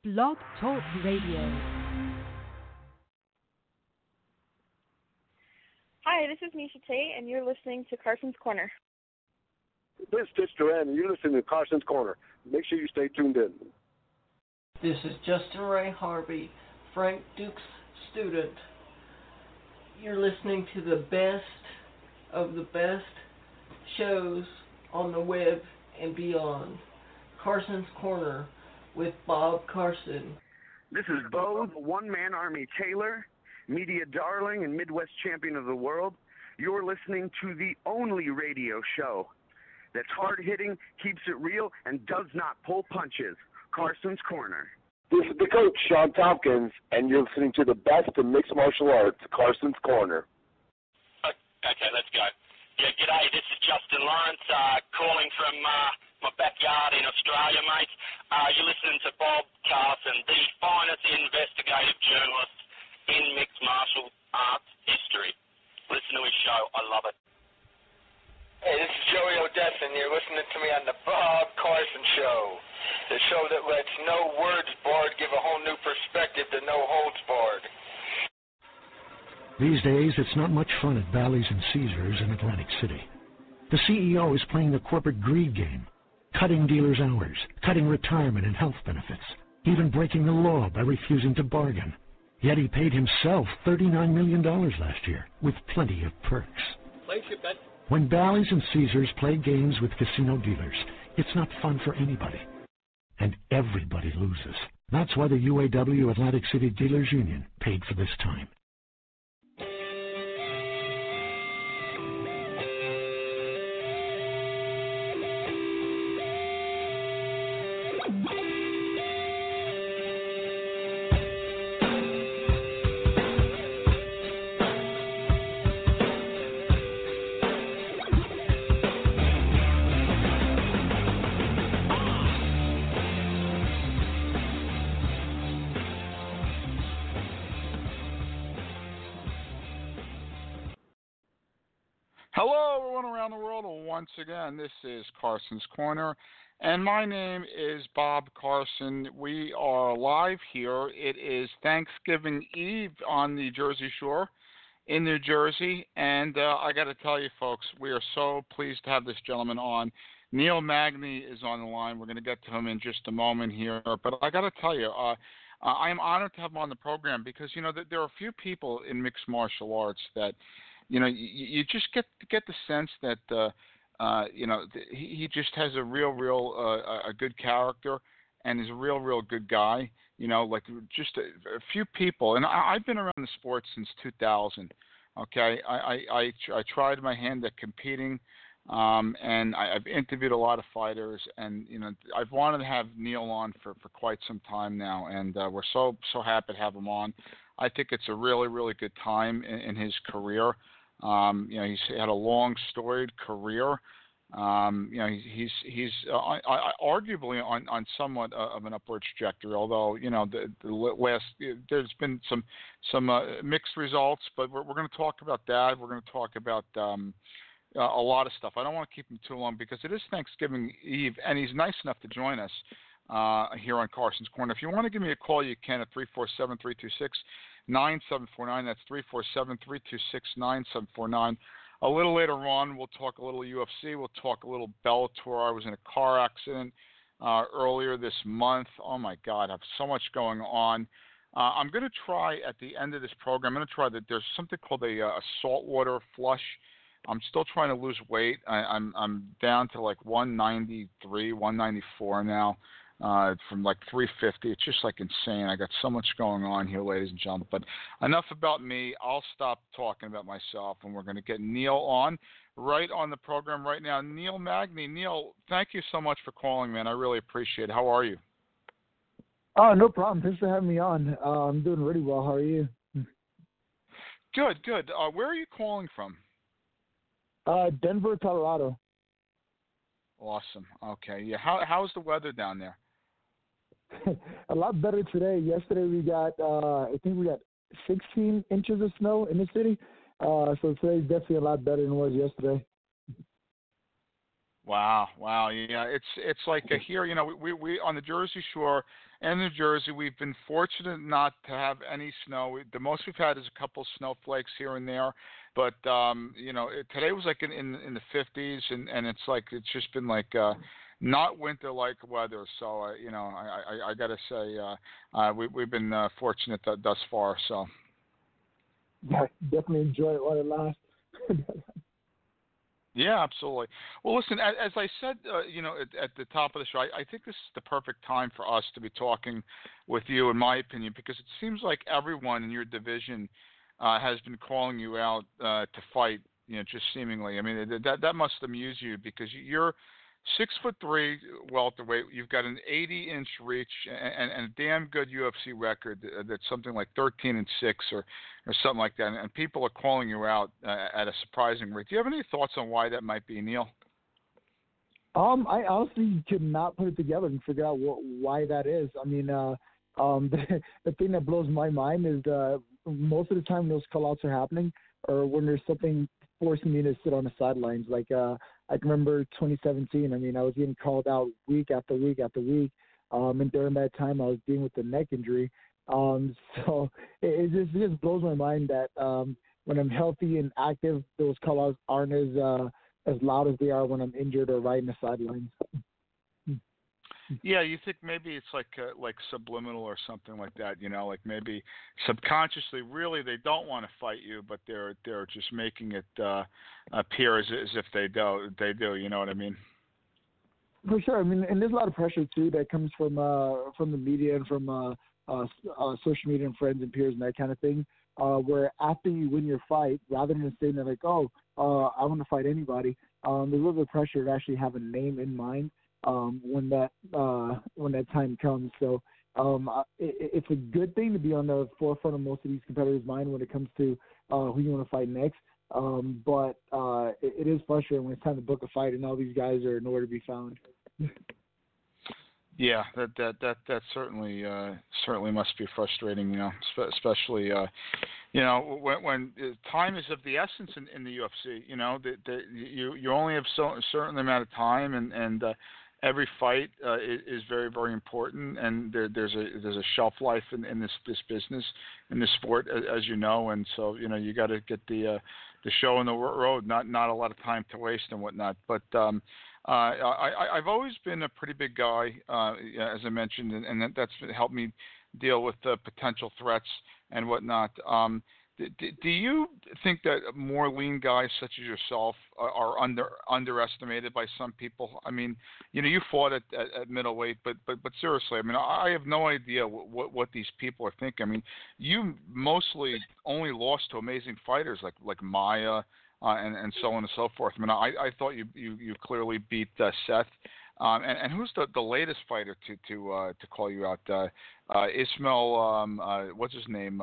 Blog Talk Radio. Hi, this is Misha Tate, and you're listening to Carson's Corner. This is Stitch Duran, and you're listening to Carson's Corner. Make sure you stay tuned in. This is Justin Ray Harvey, Frank Duke's student. You're listening to the best of the best shows on the web and beyond. Carson's Corner with Bob Carson. This is Bo, the one-man army Taylor, media darling and Midwest champion of the world. You're listening to the only radio show that's hard-hitting, keeps it real, and does not pull punches. Carson's Corner. This is the coach, Sean Tompkins, and you're listening to the best in mixed martial arts, Carson's Corner. Okay, let's go. Yeah, g'day, this is Justin Lawrence, calling from my backyard in Australia, mate. You're listening to Bob Carson, the finest investigative journalist in mixed martial arts history. Listen to his show. I love it. Hey, this is Joey Odessa, and you're listening to me on the Bob Carson Show, the show that lets no words barred give a whole new perspective to no holds barred. These days, it's not much fun at Bally's and Caesars in Atlantic City. The CEO is playing the corporate greed game, cutting dealers' hours, cutting retirement and health benefits, even breaking the law by refusing to bargain. Yet he paid himself $39 million last year, with plenty of perks. Place your bet. When Bally's and Caesars play games with casino dealers, it's not fun for anybody. And everybody loses. That's why the UAW Atlantic City Dealers Union paid for this time. Hello, everyone around the world. Once again, this is Carson's Corner, and my name is Bob Carson. We are live here. It is Thanksgiving Eve on the Jersey Shore in New Jersey, and I got to tell you, folks, we are so pleased to have this gentleman on. Neil Magny is on the line. We're going to get to him in just a moment here, but I got to tell you, I am honored to have him on the program because, you know, there are a few people in mixed martial arts that, you know, you just get the sense that, you know, he just has a real a good character and is a real good guy. You know, like just a few people. And I've been around the sport since 2000. Okay, I tried my hand at competing, and I've interviewed a lot of fighters, and you know, I've wanted to have Neil on for quite some time now, and we're so happy to have him on. I think it's a really good time in his career. You know, he's had a long, storied career. You know, he's arguably on somewhat of an upward trajectory. Although, you know, the last there's been some mixed results, but we're going to talk about that. We're going to talk about a lot of stuff. I don't want to keep him too long because it is Thanksgiving Eve, and he's nice enough to join us here on Carson's Corner. If you want to give me a call, you can at 347-326-9749. That's 347-326-9749. A little later on, we'll talk a little UFC. We'll talk a little Bellator. I was in a car accident earlier this month. Oh, my God. I have so much going on. I'm going to try at the end of this program, I'm going to try that there's something called a saltwater flush. I'm still trying to lose weight. I'm down to like 193, 194 now. From like 350. It's just like insane. I got so much going on here, ladies and gentlemen. But enough about me. I'll stop talking about myself, and we're going to get Neil on right on the program right now. Neil Magny. Neil, thank you so much for calling, man. I really appreciate it. How are you? Oh, no problem. Thanks for having me on. I'm doing really well. How are you? Good. Where are you calling from? Denver, Colorado. Awesome. Okay. Yeah. How's the weather down there? A lot better today. Yesterday we got, I think we got 16 inches of snow in the city. So today's definitely a lot better than it was yesterday. Wow, yeah, it's like here, we on the Jersey Shore and New Jersey, we've been fortunate not to have any snow. The most we've had is a couple snowflakes here and there, but today was like in the 50s, and it's like it's just been like not winter-like weather. So I gotta say we've been fortunate thus far. So yeah, definitely enjoy it while it lasts. Yeah, absolutely. Well, listen, as I said, at the top of the show, I think this is the perfect time for us to be talking with you, in my opinion, because it seems like everyone in your division has been calling you out to fight, just seemingly. I mean, that must amuse you because you're 6'3" welterweight. You've got an 80-inch reach and a damn good UFC record that's something like 13-6 or something like that. And people are calling you out at a surprising rate. Do you have any thoughts on why that might be, Neil? I honestly could not put it together and figure out why that is. I mean, the thing that blows my mind is most of the time those callouts are happening or when there's something forcing me to sit on the sidelines. Like I can remember 2017. I mean, I was getting called out week after week after week, and during that time I was dealing with a neck injury. So it just blows my mind that when I'm healthy and active, those callouts aren't as loud as they are when I'm injured or riding the sidelines. Yeah, you think maybe it's like subliminal or something like that, like maybe subconsciously, really they don't want to fight you, but they're just making it appear as if they do. You know what I mean? For sure. I mean, and there's a lot of pressure too that comes from the media and from social media and friends and peers and that kind of thing. Where after you win your fight, rather than saying that like, I want to fight anybody, there's a little bit of pressure to actually have a name in mind. When that time comes. So it's a good thing to be on the forefront of most of these competitors' mind when it comes to who you want to fight next. But it is frustrating when it's time to book a fight and all these guys are nowhere to be found. Yeah, that certainly must be frustrating. Especially when time is of the essence in the UFC. You only have a certain amount of time, and every fight is very, very important, and there's a shelf life in this business, in this sport, as you know, and so you got to get the show on the road, not a lot of time to waste and whatnot. But I've always been a pretty big guy, as I mentioned, and that's helped me deal with potential threats and whatnot. Do you think that more lean guys such as yourself are underestimated by some people? I mean, you fought at middleweight, but seriously, I mean, I have no idea what these people are thinking. I mean, you mostly only lost to amazing fighters like Maya and so on and so forth. I mean, I thought you clearly beat Seth. And who's the latest fighter to call you out? Ismail, what's his name?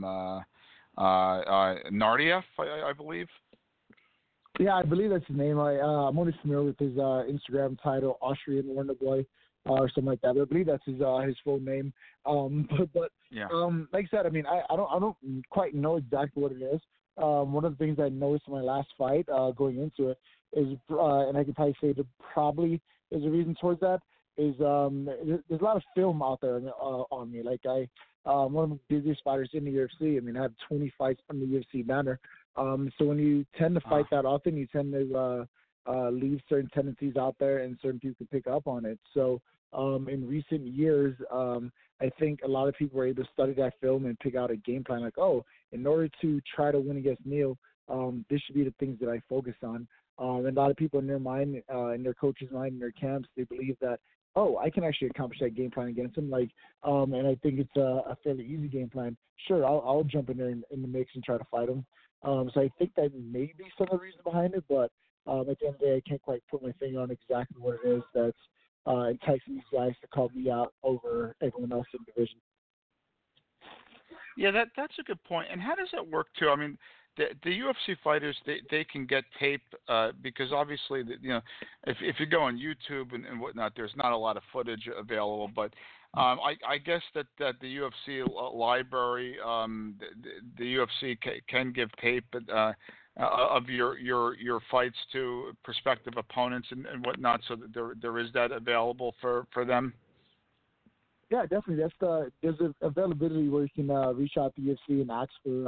Nardiev, I believe. Yeah, I believe that's his name. I'm only familiar with his Instagram title, Austrian Wonder Boy, or something like that. But I believe that's his full name. But yeah. Like I said, I mean, I don't quite know exactly what it is. One of the things I noticed in my last fight, going into it, is, and I can probably say that probably is a reason towards that, is there's a lot of film out there on me. Like I'm one of the busiest fighters in the UFC. I mean, I have 20 fights on the UFC banner. So when you tend to fight that often, you tend to leave certain tendencies out there, and certain people can pick up on it. So in recent years, I think a lot of people were able to study that film and pick out a game plan. Like, in order to try to win against Neil, this should be the things that I focus on. And a lot of people in their mind, in their coach's mind, in their camps, they believe that, I can actually accomplish that game plan against him. Like, and I think it's a fairly easy game plan. Sure, I'll jump in there in the mix and try to fight him. So I think that may be some of the reason behind it, but at the end of the day, I can't quite put my finger on exactly what it is that's enticing these guys to call me out over everyone else in the division. Yeah, that's a good point. And how does that work too? I mean, the UFC fighters, they can get tape because obviously, if you go on YouTube and whatnot, there's not a lot of footage available. But I guess that the UFC library, the UFC can give tape. But of your fights to prospective opponents and whatnot, so that there is that available for them? Yeah, definitely. There's an availability where you can reach out to UFC and ask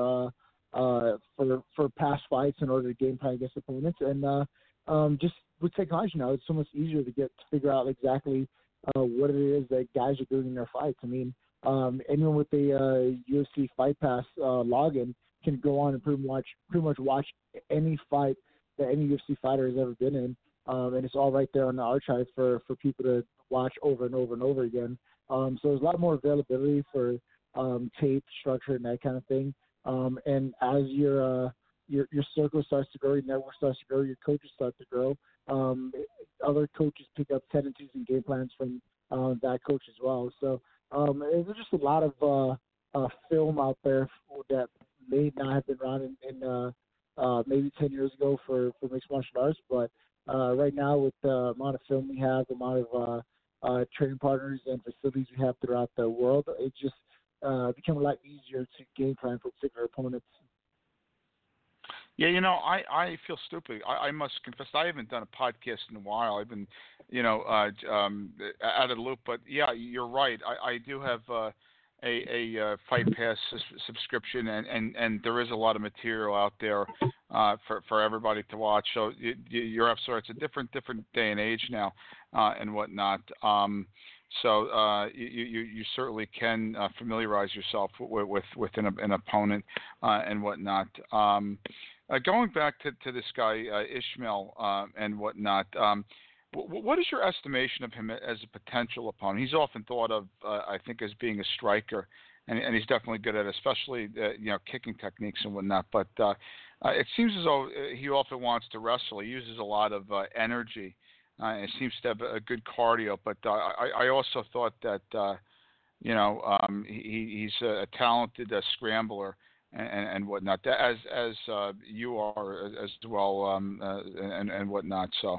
for past fights in order to game plan against opponents. And just with technology now, it's so much easier to figure out exactly what it is that guys are doing in their fights. I mean, anyone with a UFC Fight Pass login can go on and pretty much watch any fight that any UFC fighter has ever been in, and it's all right there on the archive for people to watch over and over and over again. So there's a lot more availability for tape structure and that kind of thing. And as your circle starts to grow, your network starts to grow, your coaches start to grow. Other coaches pick up tendencies and game plans from that coach as well. So there's just a lot of film out there that may not have been around in maybe 10 years ago for mixed martial arts, but right now with the amount of film we have, the amount of training partners and facilities we have throughout the world, it just become a lot easier to game plan for particular opponents. Yeah, I feel stupid. I must confess, I haven't done a podcast in a while. I've been, out of the loop. But yeah, you're right. I do have a Fight Pass subscription, and there is a lot of material out there for everybody to watch. So you're absolutely. It's a different day and age now, and whatnot. So you certainly can familiarize yourself with an opponent and whatnot. Going back to this guy Ishmael and whatnot, what is your estimation of him as a potential opponent? He's often thought of, I think, as being a striker, and he's definitely good at it, especially kicking techniques and whatnot. But it seems as though he often wants to wrestle. He uses a lot of energy. And seems to have a good cardio, but I also thought that he's a talented scrambler and whatnot, as you are as well, and whatnot. So,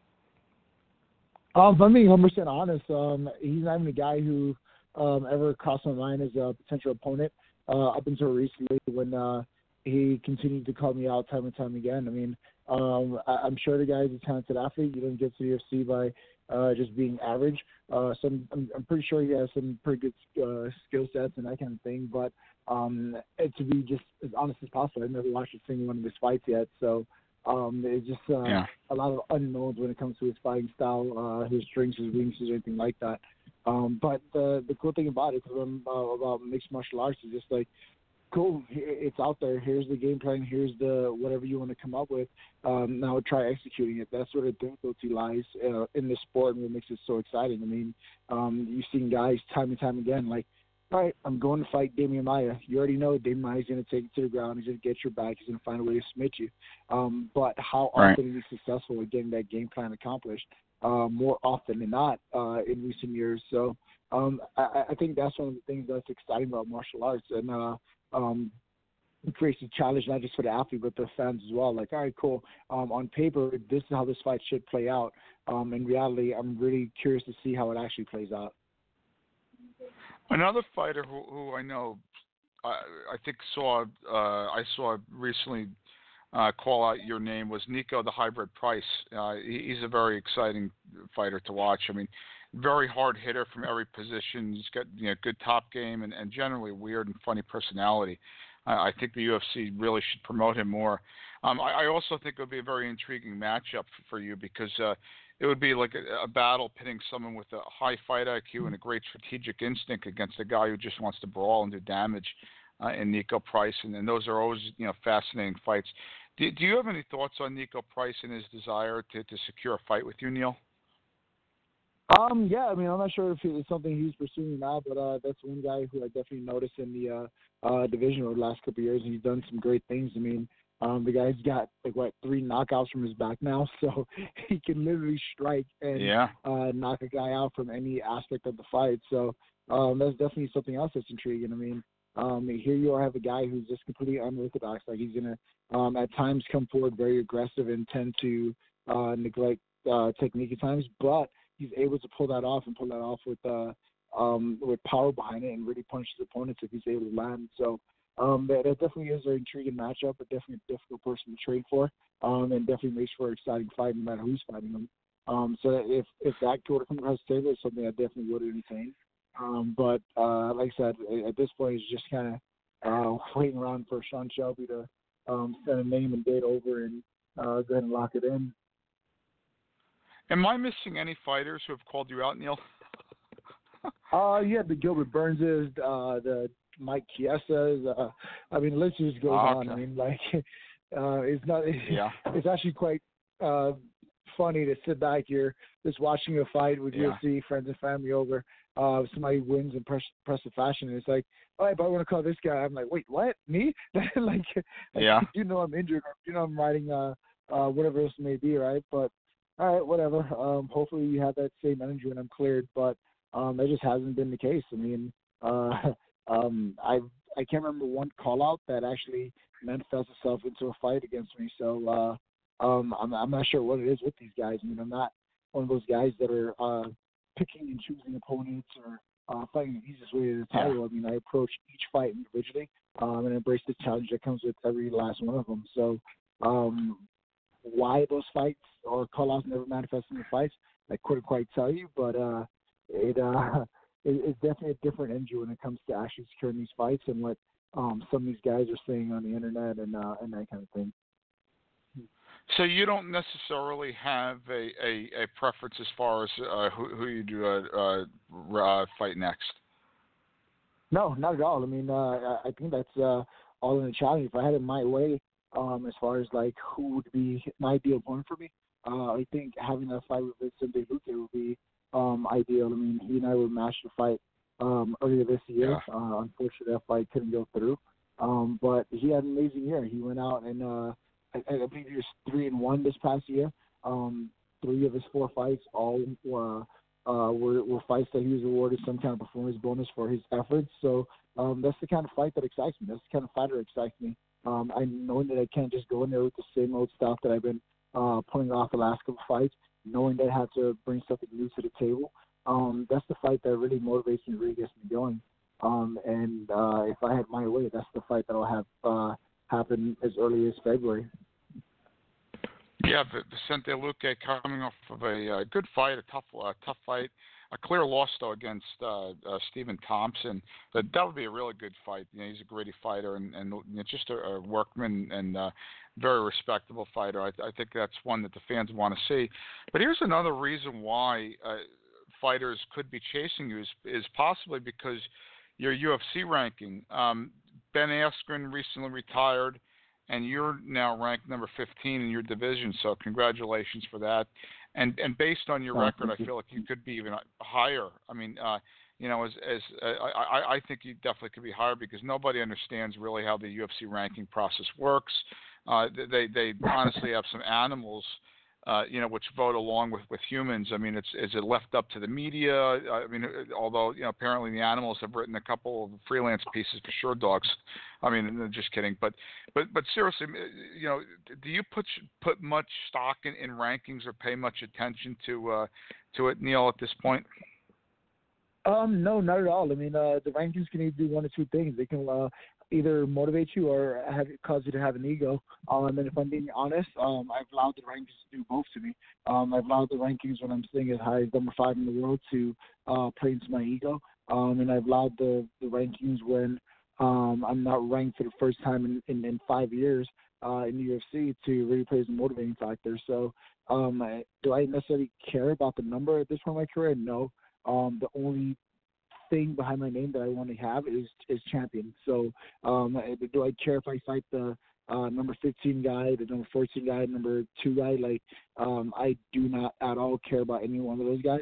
if I'm being 100% honest, he's not even a guy who ever crossed my mind as a potential opponent up until recently when he continued to call me out time and time again. I mean, I'm sure the guy is a talented athlete. You don't get to the UFC by just being average. So I'm pretty sure he has some pretty good skill sets and that kind of thing. But to be just as honest as possible, I've never watched a single one of his fights yet. So it's just a lot of unknowns when it comes to his fighting style, his strengths, his weaknesses, or anything like that. But the cool thing about it, about mixed martial arts, is just like, cool, it's out there. Here's the game plan. Here's the whatever you want to come up with. Now try executing it. That's where the difficulty lies in the sport, and what makes it so exciting. I mean, you've seen guys time and time again, like, all right, I'm going to fight Damian Maia. You already know Damian Maia's going to take it to the ground. He's going to get your back. He's going to find a way to submit you. But how often is he successful at getting that game plan accomplished? More often than not in recent years. So I think that's one of the things that's exciting about martial arts. And it creates a challenge not just for the athlete but the fans as well. Like, all right, cool. On paper, this is how this fight should play out. In reality, I'm really curious to see how it actually plays out. Another fighter who I know, I think I saw recently call out your name was Nico the Hybrid Price. He's a very exciting fighter to watch. I mean, very hard hitter from every position. He's got good top game and generally weird and funny personality. I think the UFC really should promote him more. I also think it would be a very intriguing matchup for you because it would be like a battle pitting someone with a high fight IQ and a great strategic instinct against a guy who just wants to brawl and do damage in Nico Price. And those are always fascinating fights. Do you have any thoughts on Nico Price and his desire to secure a fight with you, Neil? Yeah, I mean, I'm not sure if it's something he's pursuing now, but that's one guy who I definitely noticed in the division over the last couple of years, and he's done some great things. I mean, the guy's got 3 knockouts from his back now, so he can literally strike and knock a guy out from any aspect of the fight. So that's definitely something else that's intriguing. I mean, here you have a guy who's just completely unorthodox. Like, he's gonna at times come forward very aggressive and tend to neglect technique at times, but he's able to pull that off with power behind it and really punish his opponents if he's able to land. So that definitely is an intriguing matchup, but definitely a difficult person to trade for, and definitely makes for an exciting fight no matter who's fighting them. So if that were to come across the table, it's something I definitely would entertain. But like I said, at this point, it's just kind of waiting around for Sean Shelby to send a name and date over and go ahead and lock it in. Am I missing any fighters who have called you out, Neil? Yeah, the Gilbert Burnses, the Mike Chiesas. I mean, the list just goes on. I mean, like, it's not. It's actually quite funny to sit back here just watching a fight with UFC friends and family over. Somebody wins in impressive fashion, and it's like, all right, but I want to call this guy. I'm like, wait, what? Me? like, you know, I'm injured, or you know, I'm riding whatever else it may be, right? But all right, whatever. Hopefully, you have that same energy when I'm cleared, but that just hasn't been the case. I mean, I can't remember one call out that actually manifests itself into a fight against me. So I'm not sure what it is with these guys. I mean, I'm not one of those guys that are picking and choosing opponents or fighting the easiest way to the title. I mean, I approach each fight individually and embrace the challenge that comes with every last one of them. So why those fights or call-outs never manifest in the fights, I couldn't quite tell you, but it's definitely a different energy when it comes to actually securing these fights and what some of these guys are saying on the internet and that kind of thing. So you don't necessarily have a preference as far as who you do fight next? No, not at all. I mean, I think that's all in the challenge. If I had it my way, as far as like who would be my ideal opponent for me, I think having that fight with Vicente Luque would be ideal. I mean, he and I were matched a fight earlier this year. Unfortunately, that fight couldn't go through. But he had an amazing year. He went out and I believe he was 3-1 this past year. 3 of his 4 fights all were fights that he was awarded some kind of performance bonus for his efforts. So that's the kind of fight that excites me. That's the kind of fighter that excites me. I know that I can't just go in there with the same old stuff that I've been pulling off the last couple fights, knowing that I have to bring something new to the table. That's the fight that really motivates me, really gets me going. And if I had my way, that's the fight that I'll have happen as early as February. Yeah, Vicente Luque coming off of a good fight, a tough fight. A clear loss, though, against Stephen Thompson. But that would be a really good fight. You know, he's a gritty fighter and you know, just a workman and very respectable fighter. I think that's one that the fans want to see. But here's another reason why fighters could be chasing you is possibly because your UFC ranking. Ben Askren recently retired, and you're now ranked number 15 in your division, so congratulations for that. And based on your record, I feel like you could be even higher. I mean, you know, I think you definitely could be higher because nobody understands really how the UFC ranking process works. They honestly have some animals, you know, which vote along with humans. I mean, is it left up to the media? I mean, although, you know, apparently the animals have written a couple of freelance pieces for Sure Dogs. I mean, just kidding. But seriously, you know, do you put much stock in rankings or pay much attention to it, Neil, at this point? No, not at all. I mean, the rankings can either do one or two things. They can either motivate you or cause you to have an ego. And if I'm being honest, I've allowed the rankings to do both to me. I've allowed the rankings when I'm sitting as high as number 5 in the world to play into my ego. And I've allowed the rankings when I'm not ranked for the first time in 5 years in the UFC to really play as a motivating factor. So do I necessarily care about the number at this point in my career? No. The only thing behind my name that I want to have is champion. So do I care if I fight the number 15 guy, the number 14 guy, number 2 guy? Like, I do not at all care about any one of those guys.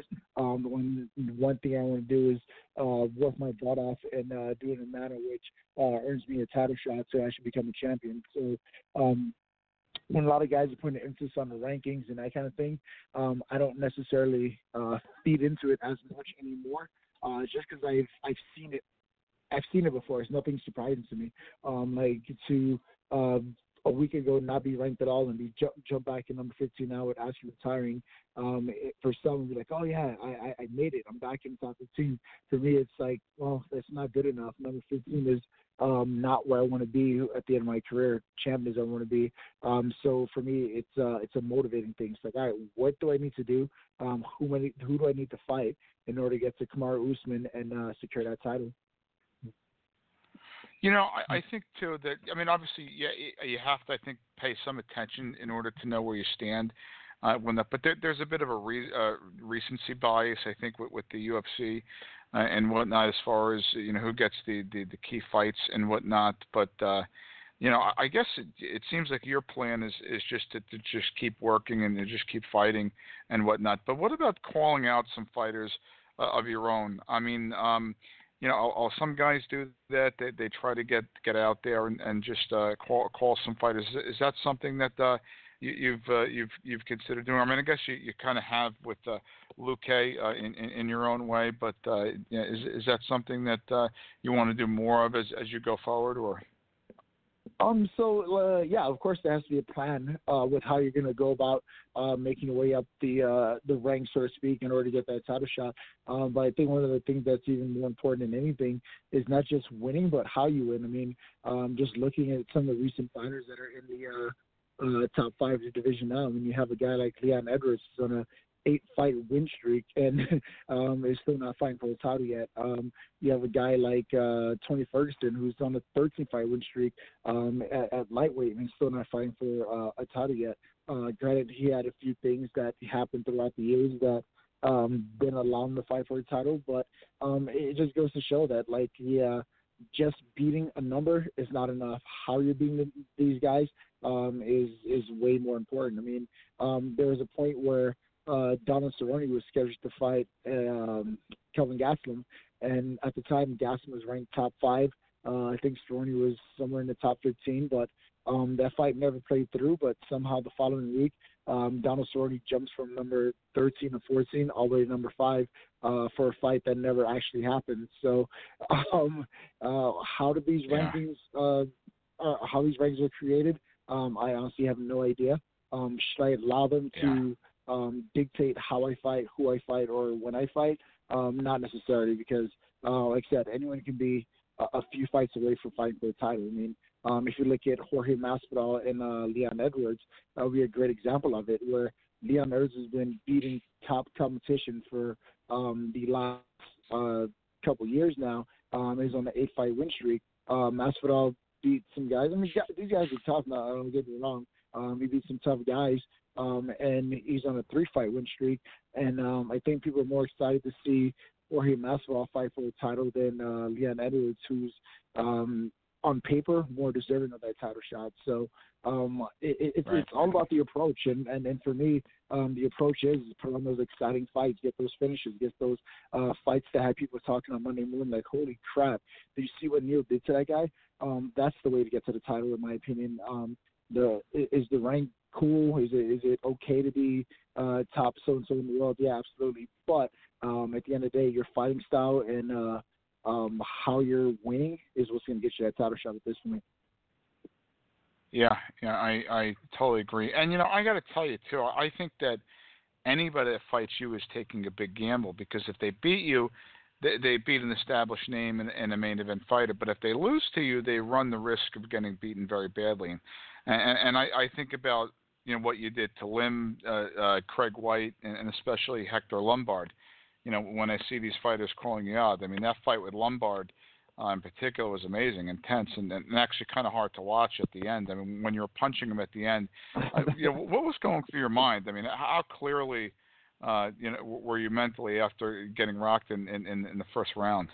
One thing I want to do is work my butt off and do it in a manner which earns me a title shot so I should become a champion. So when a lot of guys are putting emphasis on the rankings and that kind of thing, I don't necessarily feed into it as much anymore. Just because I've seen it before. It's nothing surprising to me. Like to a week ago not be ranked at all and be jump back in number 15 now with Askren retiring. For some, be like, oh yeah, I made it. I'm back in the top 15. For me, it's like, well, that's not good enough. Number 15 is not where I want to be at the end of my career. Champion is where I want to be. So for me, it's a motivating thing. It's like, all right, what do I need to do? Who do I need to fight in order to get to Kamaru Usman and secure that title? You know, I think too that, I mean, obviously, yeah, you have to, I think, pay some attention in order to know where you stand. But there's a bit of a recency bias, I think, with the UFC and whatnot, as far as who gets the key fights and whatnot. But I guess it seems like your plan is just to just keep working and to just keep fighting and whatnot. But what about calling out some fighters of your own? I mean, some guys do that. They try to get out there and just call some fighters. Is that something that you've considered doing? I mean, I guess you kind of have with Luque in your own way, but is that something that you want to do more of as you go forward, or? Yeah, of course there has to be a plan with how you're going to go about making your way up the ranks, so to speak, in order to get that title shot. But I think one of the things that's even more important than anything is not just winning, but how you win. I mean, just looking at some of the recent fighters that are in the top 5 of the division now. I mean, you have a guy like Leon Edwards on a 8-fight win streak and is still not fighting for the title yet. You have a guy like Tony Ferguson who's on a 13-fight win streak at lightweight and still not fighting for a title yet. Granted, he had a few things that happened throughout the years that didn't allow him to fight for a title, but it just goes to show that, just beating a number is not enough. How you're beating these guys is way more important. I mean, there was a point where Donald Cerrone was scheduled to fight Kelvin Gastelum, and at the time Gastelum was ranked top 5. I think Cerrone was somewhere in the top 15, but that fight never played through. But somehow the following week, Donald Cerrone jumps from number 13 to 14 all the way to number 5 for a fight that never actually happened. So how do these rankings how these rankings are created? I honestly have no idea. Should I allow them to dictate how I fight, who I fight, or when I fight? Not necessarily, because like I said, anyone can be a few fights away from fighting for the title. I mean, if you look at Jorge Masvidal and Leon Edwards, that would be a great example of it, where Leon Edwards has been beating top competition for the last couple years now. He's on the 8-fight win streak. Masvidal beat some guys. I mean, these guys are tough. Now, I don't get me wrong. He beat some tough guys, and he's on a 3-fight win streak. And I think people are more excited to see Jorge Masvidal fight for the title than Leon Edwards, who's on paper more deserving of that title shot. So it's all about the approach, and for me, the approach is put on those exciting fights, get those finishes, get those fights that have people talking on Monday morning like, holy crap, did you see what Neil did to that guy? That's the way to get to the title, in my opinion. Is the rank cool? Is it okay to be top so-and-so in the world? Yeah, absolutely. But at the end of the day, your fighting style and how you're winning is what's going to get you that title shot at this point. Yeah, I totally agree. And, I got to tell you, too, I think that anybody that fights you is taking a big gamble, because if they beat you, they beat an established name and a main event fighter. But if they lose to you, they run the risk of getting beaten very badly. And I think about, what you did to Lim, Craig White, and especially Hector Lombard. When I see these fighters calling you out, I mean, that fight with Lombard in particular was amazing, intense, and actually kind of hard to watch at the end. I mean, when you were punching him at the end, what was going through your mind? I mean, how clearly, were you mentally after getting rocked in the first round?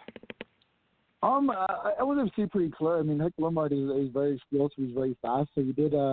I was able to see pretty clear. I mean, Hector Lombard is very explosive. He's very fast. So he did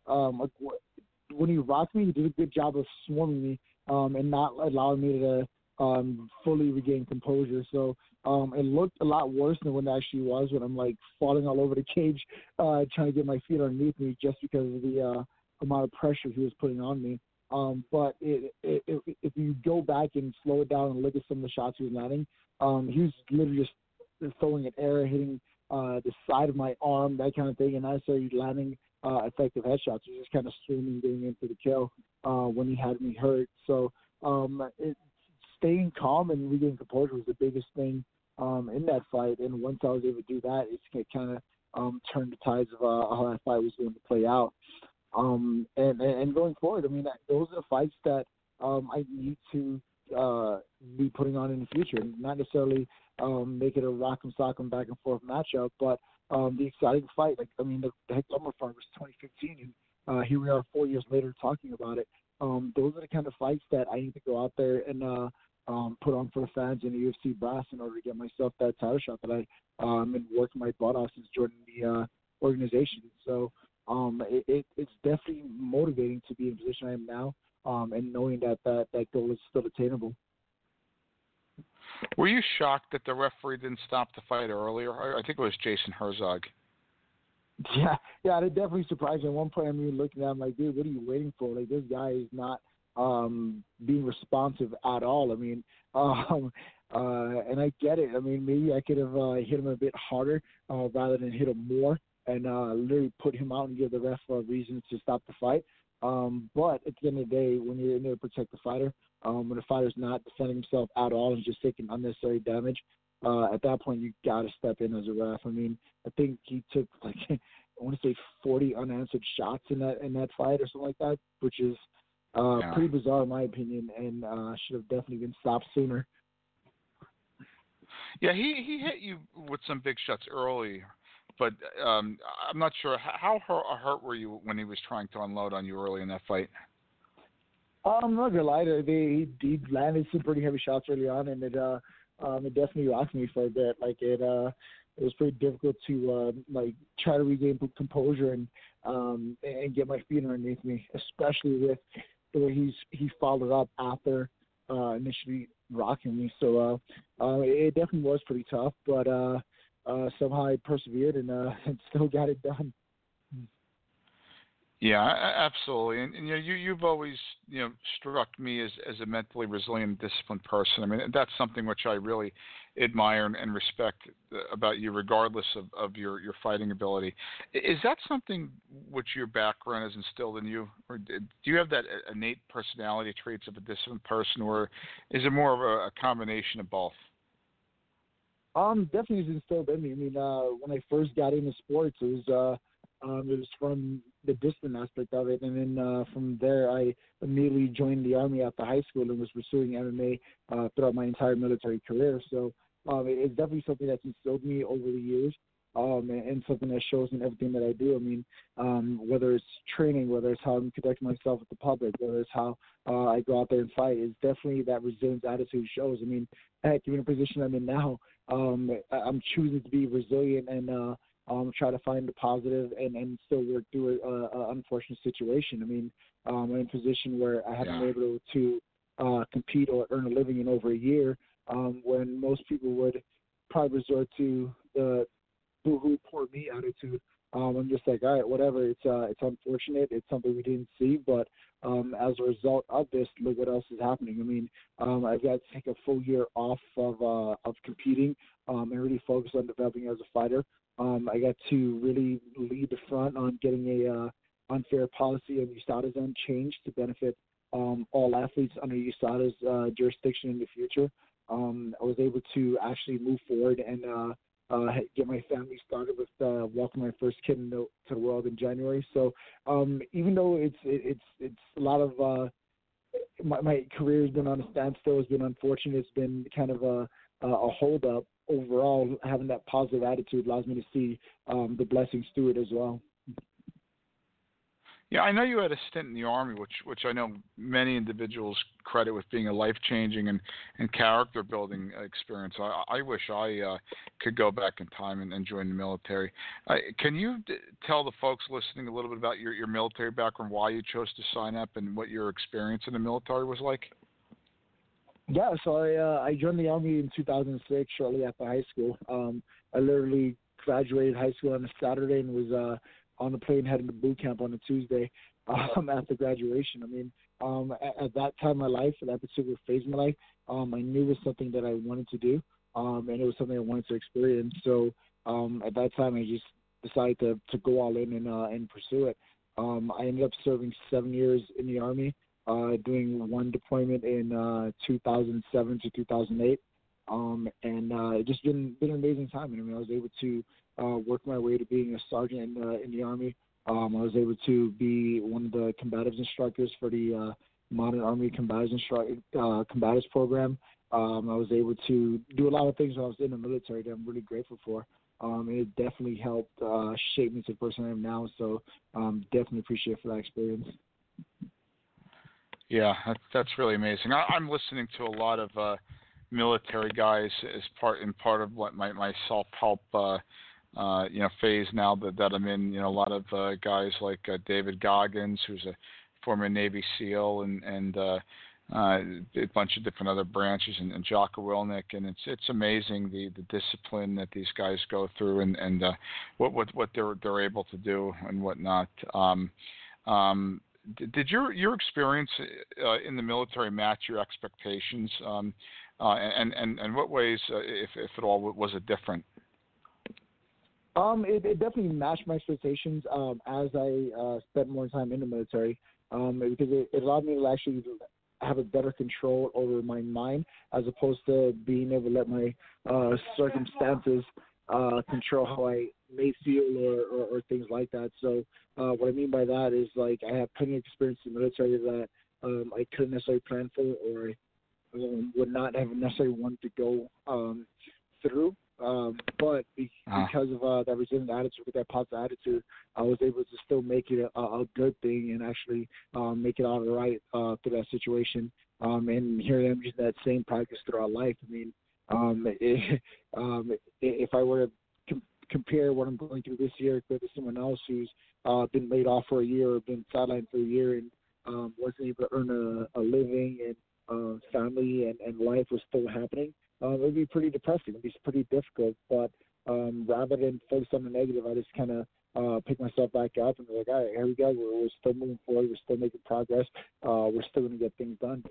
when he rocked me, he did a good job of swarming me and not allowing me to fully regain composure. So it looked a lot worse than what it actually was, when I'm like falling all over the cage, trying to get my feet underneath me just because of the amount of pressure he was putting on me. But if you go back and slow it down and look at some of the shots he was landing, he was literally just throwing at air, hitting the side of my arm, that kind of thing, and not necessarily landing effective headshots. He was just kind of swimming, getting into the kill when he had me hurt. So staying calm and regaining composure was the biggest thing in that fight. And once I was able to do that, it's kind of turned the tides of how that fight was going to play out. And going forward, I mean, those are the fights that I need to be putting on in the future. Not necessarily make it a rock'em sock'em back and forth matchup, but the exciting fight. Like, I mean, the Hector fight was 2015, and here we are 4 years later talking about it. Those are the kind of fights that I need to go out there and put on for the fans in the UFC brass in order to get myself that title shot that I've been working my butt off since joining the organization. So it's definitely motivating to be in the position I am now, and knowing that goal is still attainable. Were you shocked that the referee didn't stop the fight earlier? I think it was Jason Herzog. Yeah, it definitely surprised me. At one point, I mean, looking at him like, dude, what are you waiting for? Like, this guy is not being responsive at all. I mean, and I get it. I mean, maybe I could have hit him a bit harder rather than hit him more and literally put him out and give the ref reasons to stop the fight. But at the end of the day, when you're in there to protect the fighter, when the fighter's not defending himself at all and just taking unnecessary damage, at that point you got to step in as a ref. I mean, I think he took like I want to say 40 unanswered shots in that fight or something like that, which is pretty bizarre in my opinion, and should have definitely been stopped sooner. Yeah, he hit you with some big shots early, but I'm not sure how hurt were you when he was trying to unload on you early in that fight. I'm not gonna lie, he landed some pretty heavy shots early on, and it definitely rocked me for a bit. Like it was pretty difficult to like try to regain composure and get my feet underneath me, especially with the way he followed up after initially rocking me. So it definitely was pretty tough, but somehow I persevered and still got it done. Yeah, absolutely, and you've always struck me as a mentally resilient, disciplined person. I mean, that's something which I really admire and respect about you, regardless of your fighting ability. Is that something which your background has instilled in you, or do you have that innate personality traits of a disciplined person, or is it more of a combination of both? Definitely is instilled in me. I mean, when I first got into sports, it was from the discipline aspect of it, and then from there, I immediately joined the Army after high school and was pursuing MMA throughout my entire military career. So it's definitely something that's instilled in me over the years, and something that shows in everything that I do. I mean, whether it's training, whether it's how I'm conducting myself with the public, whether it's how I go out there and fight, it's definitely that resilience attitude shows. I mean, heck, even in the position I'm in now, I'm choosing to be resilient and try to find the positive and still work through an unfortunate situation. I mean, I'm in a position where I haven't been able to compete or earn a living in over a year, when most people would probably resort to the boo-hoo, poor me attitude. I'm just like, all right, whatever. It's unfortunate. It's something we didn't see, but as a result of this, look what else is happening. I mean, I've got to take a full year off of competing and really focus on developing as a fighter. I got to really lead the front on getting a unfair policy of USADA zone changed to benefit all athletes under USADA's jurisdiction in the future. I was able to actually move forward and get my family started with welcoming my first kid to the world in January. So even though it's a lot of my career has been on a standstill, it's been unfortunate, it's been kind of a hold up. Overall, having that positive attitude allows me to see the blessings through it as well. Yeah, I know you had a stint in the Army, which I know many individuals credit with being a life-changing and character-building experience. I wish I could go back in time and join the military. Can you tell the folks listening a little bit about your military background, why you chose to sign up, and what your experience in the military was like? Yeah, so I joined the Army in 2006, shortly after high school. I literally graduated high school on a Saturday and was on the plane heading to boot camp on a Tuesday after graduation. I mean, at that time in my life, at that particular phase of my life, I knew it was something that I wanted to do, and it was something I wanted to experience. So at that time, I just decided to go all in and pursue it. I ended up serving 7 years in the Army, doing one deployment in 2007 to 2008. And it just been an amazing time. And I mean, I was able to work my way to being a sergeant in the Army. I was able to be one of the combatives instructors for the Modern Army Combatives Program. I was able to do a lot of things when I was in the military that I'm really grateful for. It definitely helped shape me to the person I am now. So definitely appreciate it for that experience. Yeah, that's really amazing. I'm listening to a lot of military guys as part of what my self-help phase now that I'm in. A lot of guys like David Goggins, who's a former Navy SEAL, and a bunch of different other branches, and Jocko Willink, and it's amazing the discipline that these guys go through, and what they're able to do and whatnot. Did your experience in the military match your expectations? And what ways, if at all, was it different? It definitely matched my expectations as I spent more time in the military, because it allowed me to actually have a better control over my mind, as opposed to being able to let my circumstances control how I may feel or things like that. So what I mean by that is, like, I have plenty of experience in the military that I couldn't necessarily plan for, or would not have necessarily wanted to go through. But because of that resilient attitude, with that positive attitude, I was able to still make it a good thing and actually make it all right through that situation. And here I am using that same practice throughout life. I mean, if I were to compare what I'm going through this year with someone else who's been laid off for a year or been sidelined for a year and wasn't able to earn a living, and family and life was still happening, it would be pretty depressing. It would be pretty difficult. But rather than focus on the negative, I just kind of pick myself back up and be like, all right, here we go. We're still moving forward. We're still making progress. We're still going to get things done.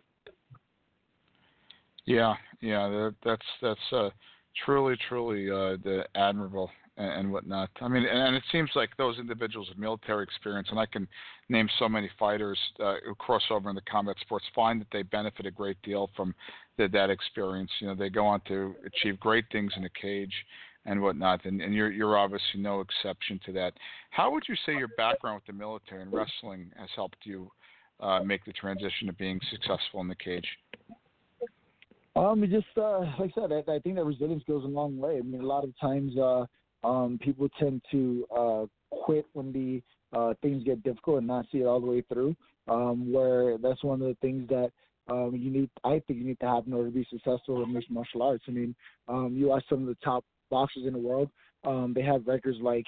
Yeah, that's truly the admirable and whatnot. I mean, and it seems like those individuals with military experience, and I can name so many fighters who cross over into combat sports, find that they benefit a great deal from that experience. They go on to achieve great things in the cage and whatnot, and you're obviously no exception to that. How would you say your background with the military and wrestling has helped you make the transition to being successful in the cage? Just like I said, I think that resilience goes a long way. I mean, a lot of times people tend to quit when the things get difficult and not see it all the way through. Where that's one of the things that I think you need to have in order to be successful in mixed martial arts. I mean, you watch some of the top boxers in the world. They have records like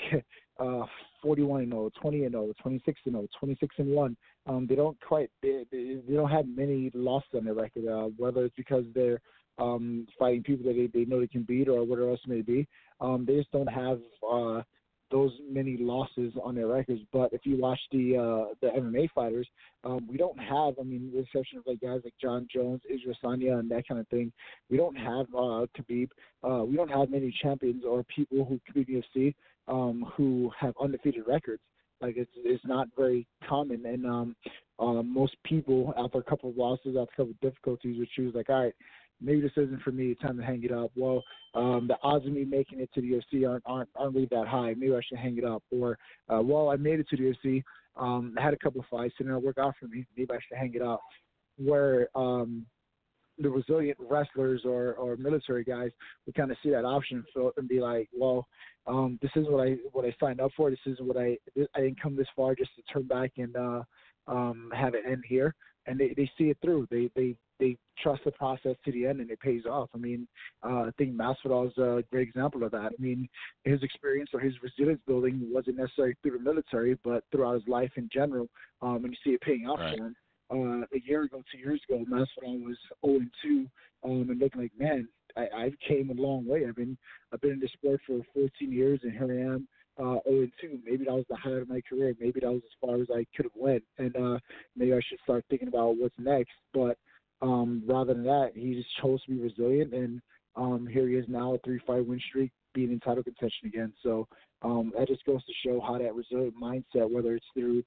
41-0, 20-0, 26-0, 26-1. They don't have many losses on their record. Whether it's because they're fighting people that they know they can beat or whatever else it may be. They just don't have those many losses on their records. But if you watch the MMA fighters, we don't have, I mean, with the exception of like guys like John Jones, Israel Adesanya, and that kind of thing, we don't have Khabib. We don't have many champions or people who compete in the UFC who have undefeated records. Like it's not very common, and most people after a couple of losses, after a couple of difficulties, would choose like, all right, maybe this isn't for me. Time to hang it up. Well, the odds of me making it to the UFC aren't really that high. Maybe I should hang it up. Or, well, I made it to the UFC. I had a couple of fights, and it worked out for me. Maybe I should hang it up. Where the resilient wrestlers or military guys would kind of see that option and be like, well, this is what I signed up for. This is what I didn't come this far just to turn back and have it end here. And they see it through. They trust the process to the end, and it pays off. I mean, I think Masvidal is a great example of that. I mean, his experience or his resilience building wasn't necessarily through the military, but throughout his life in general, and you see it paying off for him. A year ago, 2 years ago, Masvidal was 0-2, and looking like, man, I've came a long way. I've been in this sport for 14 years, and here I am, 0-2. Maybe that was the height of my career. Maybe that was as far as I could have went, and maybe I should start thinking about what's next. But rather than that, he just chose to be resilient, and here he is now, a 3-5 win streak, being in title contention again. So that just goes to show how that resilient mindset, whether it's through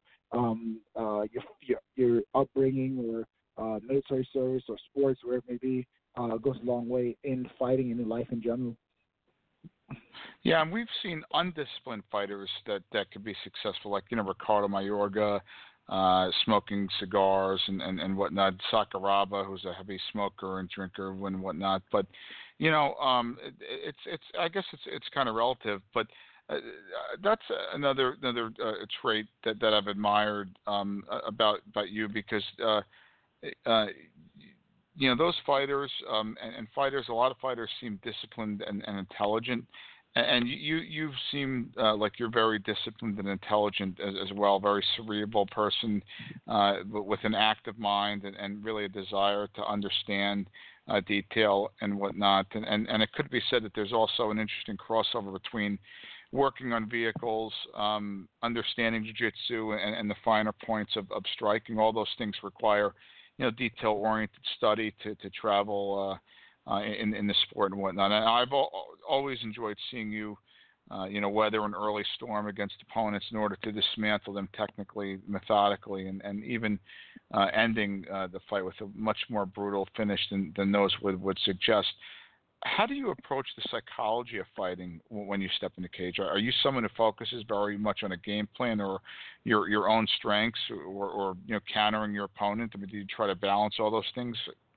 your upbringing or military service or sports, wherever it may be, goes a long way in fighting and in life in general. Yeah, and we've seen undisciplined fighters that could be successful, like Ricardo Mayorga, smoking cigars and whatnot. Sakuraba, who's a heavy smoker and drinker and whatnot. But it's I guess it's kind of relative. But that's another trait that I've admired about you, because those fighters and fighters, a lot of fighters seem disciplined and intelligent. And you seem like you're very disciplined and intelligent as well, very cerebral person with an active mind and really a desire to understand detail and whatnot. And it could be said that there's also an interesting crossover between working on vehicles, understanding jiu-jitsu, and the finer points of striking. All those things require detail-oriented study to travel in the sport and whatnot. And I've always enjoyed seeing you, weather an early storm against opponents in order to dismantle them technically, methodically, and even ending the fight with a much more brutal finish than those would suggest. How do you approach the psychology of fighting when you step in the cage? Are you someone who focuses very much on a game plan or your own strengths or countering your opponent? I mean, do you try to balance all those things?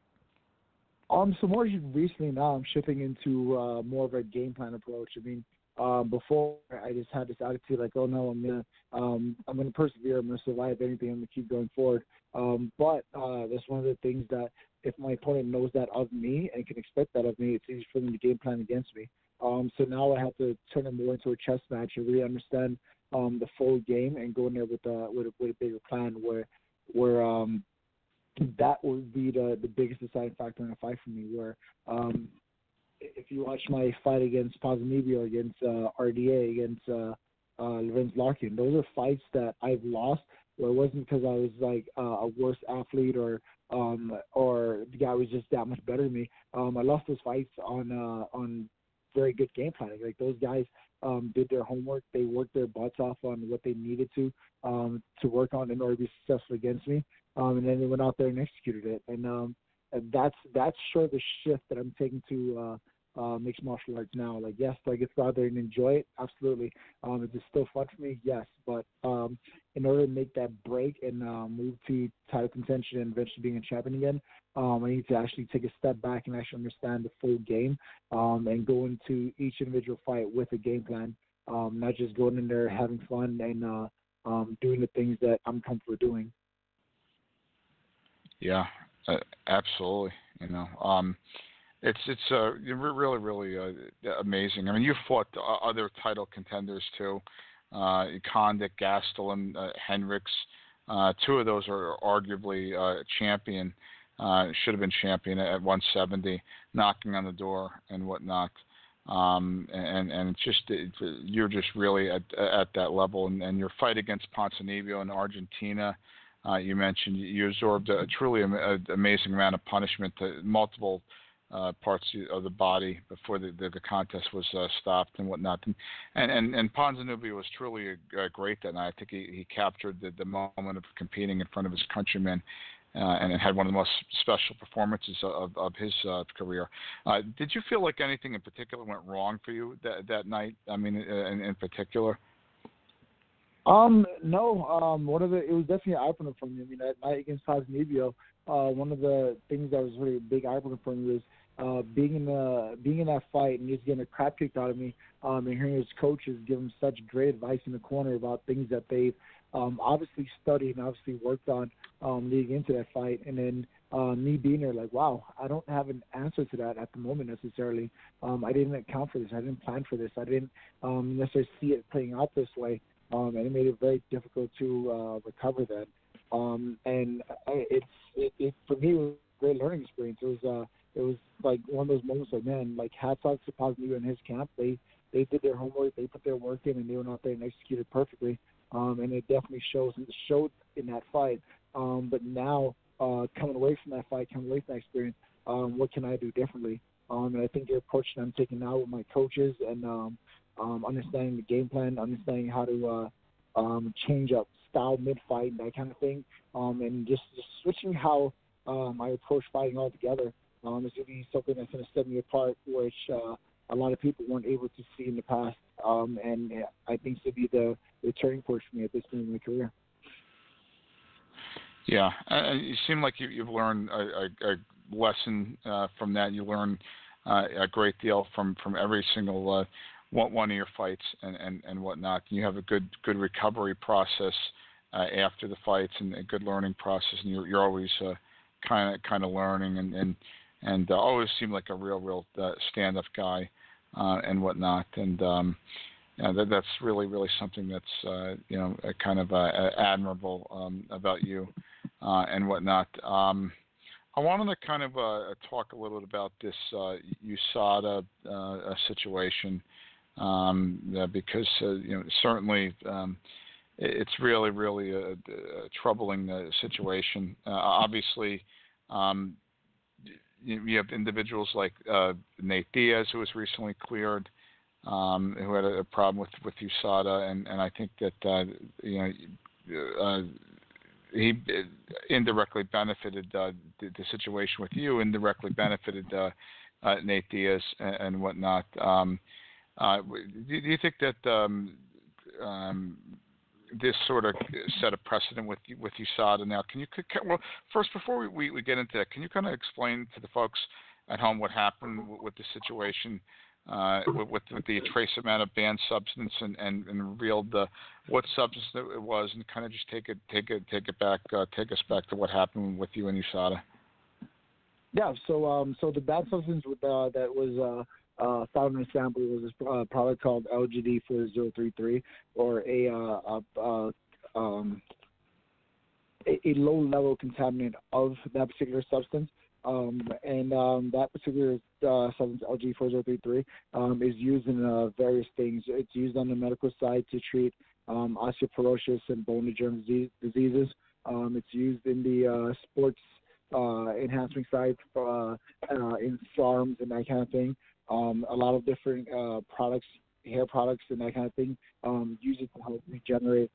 So more recently now, I'm shifting into more of a game plan approach. I mean, before I just had this attitude like, oh no, I'm gonna persevere, I'm gonna survive anything, I'm gonna keep going forward. But that's one of the things that if my opponent knows that of me and can expect that of me, it's easy for them to game plan against me. So now I have to turn it more into a chess match and really understand the full game and go in there with a bigger plan where that would be the biggest deciding factor in a fight for me. Where if you watch my fight against Ponzinibbio, against RDA, against Lorenz Larkin, those are fights that I've lost where it wasn't because I was like a worse athlete or the guy was just that much better than me. I lost those fights on very good game planning. Like those guys did their homework, they worked their butts off on what they needed to work on in order to be successful against me. And then they went out there and executed it. And that's sure the shift that I'm taking to mixed martial arts now. Like, yes, do I get to go out there and enjoy it? Absolutely. Is it still fun for me? Yes. But in order to make that break and move to title contention and eventually being a champion again, I need to actually take a step back and actually understand the full game and go into each individual fight with a game plan, not just going in there having fun and doing the things that I'm comfortable doing. Yeah, absolutely. It's really amazing. I mean, you fought other title contenders too, Condit, Gastelum, Hendricks. Two of those are arguably champion. Should have been champion at 170, knocking on the door and whatnot. And you're just really at that level. And your fight against Ponzinibbio in Argentina. You mentioned you absorbed a truly amazing amount of punishment to multiple parts of the body before the contest was stopped and whatnot. And Ponzinibbio was truly great that night. I think he captured the moment of competing in front of his countrymen and had one of the most special performances of his career. Did you feel like anything in particular went wrong for you that night? I mean, in particular? No. It was definitely an eye-opener for me. I mean, that night against Ponzinibbio, one of the things that was really a big eye-opener for me was being in that fight and just getting a crap kicked out of me, and hearing his coaches give him such great advice in the corner about things that they've obviously studied and obviously worked on leading into that fight, and then me being there like, wow, I don't have an answer to that at the moment necessarily. I didn't account for this. I didn't plan for this. I didn't necessarily see it playing out this way. And it made it very difficult to recover that. And it for me, it was a great learning experience. It was like one of those moments like, man, like hats off to Ponzinibbio and his camp. They did their homework, they put their work in, and they went out there and executed perfectly. And it definitely showed in that fight. But now coming away from that fight, coming away from that experience, what can I do differently? And I think the approach that I'm taking now with my coaches and understanding the game plan, understanding how to change up style mid-fight, that kind of thing, and just switching how I approach fighting altogether It's going to be something that's going to set me apart, which a lot of people weren't able to see in the past. And I think it's going to be the turning point for me at this point in my career. Yeah, you seem like you've learned a lesson from that. You learn a great deal from every single one of your fights and whatnot. You have a good recovery process after the fights and a good learning process, and you're always kind of learning and always seem like a real stand-up guy and whatnot. And that's really something that's kind of admirable about you and whatnot. I wanted to kind of talk a little bit about this USADA situation because certainly it's really a troubling situation. Obviously, you have individuals like Nate Diaz, who was recently cleared, who had a problem with USADA, and I think that he indirectly benefited the situation with you, indirectly benefited Nate Diaz and whatnot. Do you think that this sort of set a precedent with USADA now? Well, first, before we get into that, can you kind of explain to the folks at home what happened with the situation with the trace amount of banned substance and revealed what substance it was, and kind of just take us back to what happened with you and USADA? Yeah. So the banned substance that was found in a sample was this product called LGD 4033, or a low-level contaminant of that particular substance. That particular substance, LG 4033, is used in various things. It's used on the medical side to treat osteoporosis and bone and germ diseases. It's used in the sports enhancement side in farms and that kind of thing. A lot of different products, hair products and that kind of thing, use it to help regenerate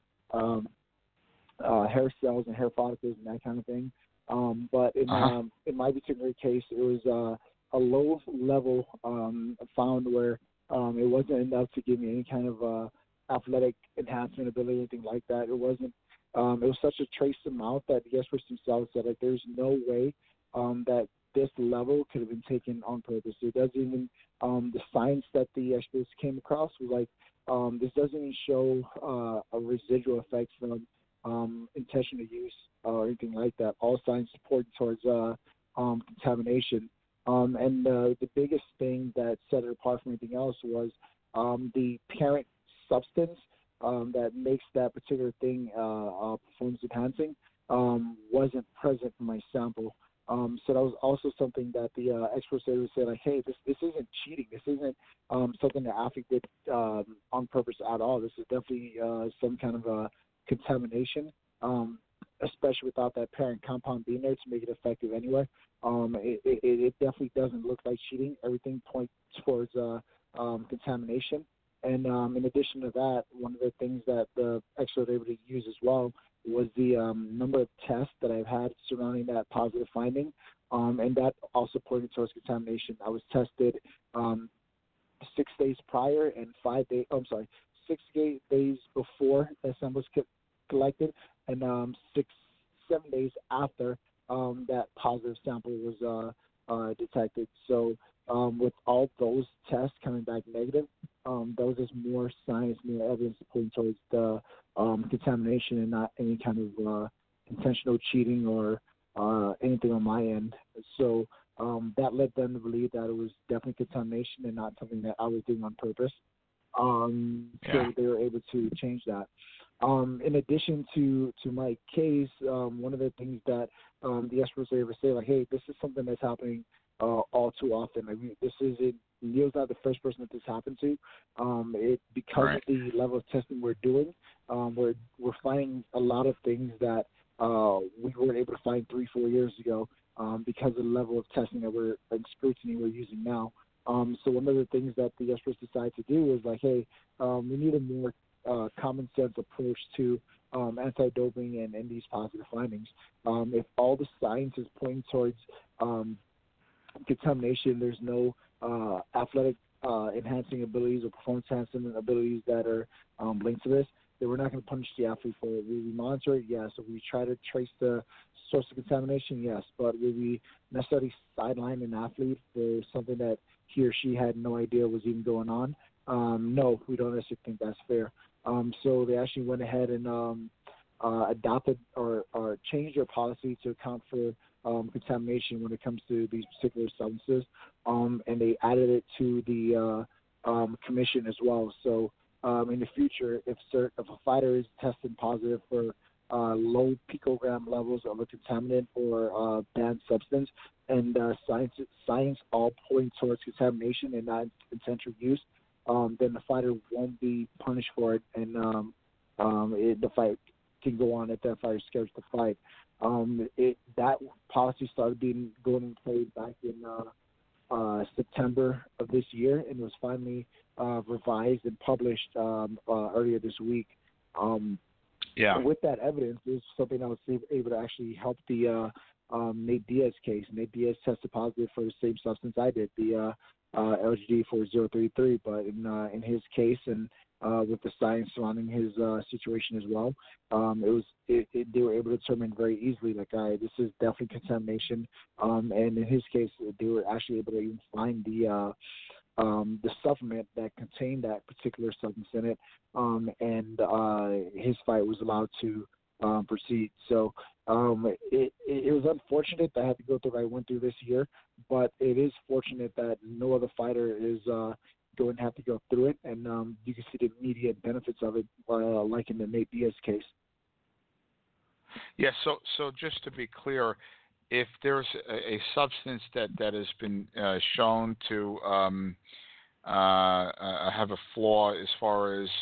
hair cells and hair follicles and that kind of thing. But in my particular case, it was a low level found where it wasn't enough to give me any kind of athletic enhancement ability or anything like that. It wasn't. It was such a trace amount that the experts themselves said, like, there's no way that this level could have been taken on purpose. It doesn't even the science that the experts came across was like this doesn't even show a residual effect from intentional use or anything like that. All signs support towards contamination. And the biggest thing that set it apart from anything else was the parent substance that makes that particular thing performance enhancing wasn't present in my sample. So that was also something that the experts would say, like, hey, this isn't cheating. This isn't something that athlete did on purpose at all. This is definitely some kind of contamination, especially without that parent compound being there to make it effective anyway. It definitely doesn't look like cheating. Everything points towards contamination. And in addition to that, one of the things that the experts were able to use as well was the number of tests that I've had surrounding that positive finding, and that also pointed towards contamination. I was tested 6 days prior and 5 days. 6 days before that sample was collected, and 7 days after that positive sample was detected. So with all those tests coming back negative, that was just more science, more evidence pointing towards the contamination and not any kind of intentional cheating or anything on my end. So that led them to believe that it was definitely contamination and not something that I was doing on purpose. So they were able to change that. In addition to my case, one of the things that the experts were able to say, like, hey, this is something that's happening all too often. I mean, Neil's not the first person that this happened to. Because of the level of testing we're doing, we're finding a lot of things that we weren't able to find 3-4 years ago because of the level of testing and scrutiny we're using now. So one of the things that the experts decided to do was like, hey, we need a more common sense approach to anti-doping and these positive findings. If all the science is pointing towards contamination. There's no athletic enhancing abilities or performance enhancing abilities that are linked to this, then we're not going to punish the athlete for it. Will we monitor it? Yes. Will we try to trace the source of contamination? Yes. But will we necessarily sideline an athlete for something that he or she had no idea was even going on? No, we don't necessarily think that's fair. So they actually went ahead and adopted or changed their policy to account for contamination when it comes to these particular substances, and they added it to the commission as well. So in the future, if a fighter is tested positive for low picogram levels of a contaminant or banned substance, and science all pointing towards contamination and not intentional use, then the fighter won't be punished for it, and the fight can go on if that fighter schedules to fight. That policy started going in play back in September of this year, and was finally revised and published earlier this week. With that evidence, is something I was able to actually help the Nate Diaz case. Nate Diaz tested positive for the same substance I did, the LGD 4033, but in his case and with the science surrounding his situation as well, they were able to determine very easily, like, this is definitely contamination. And in his case, they were actually able to even find the supplement that contained that particular substance in it, and his fight was allowed to proceed. So it was unfortunate that I had to go through what I went through this year, but it is fortunate that no other fighter is going to have to go through it, and you can see the immediate benefits of it, like in the Nate Diaz case. Yeah, so just to be clear, if there's a substance that has been shown to have a flaw as far as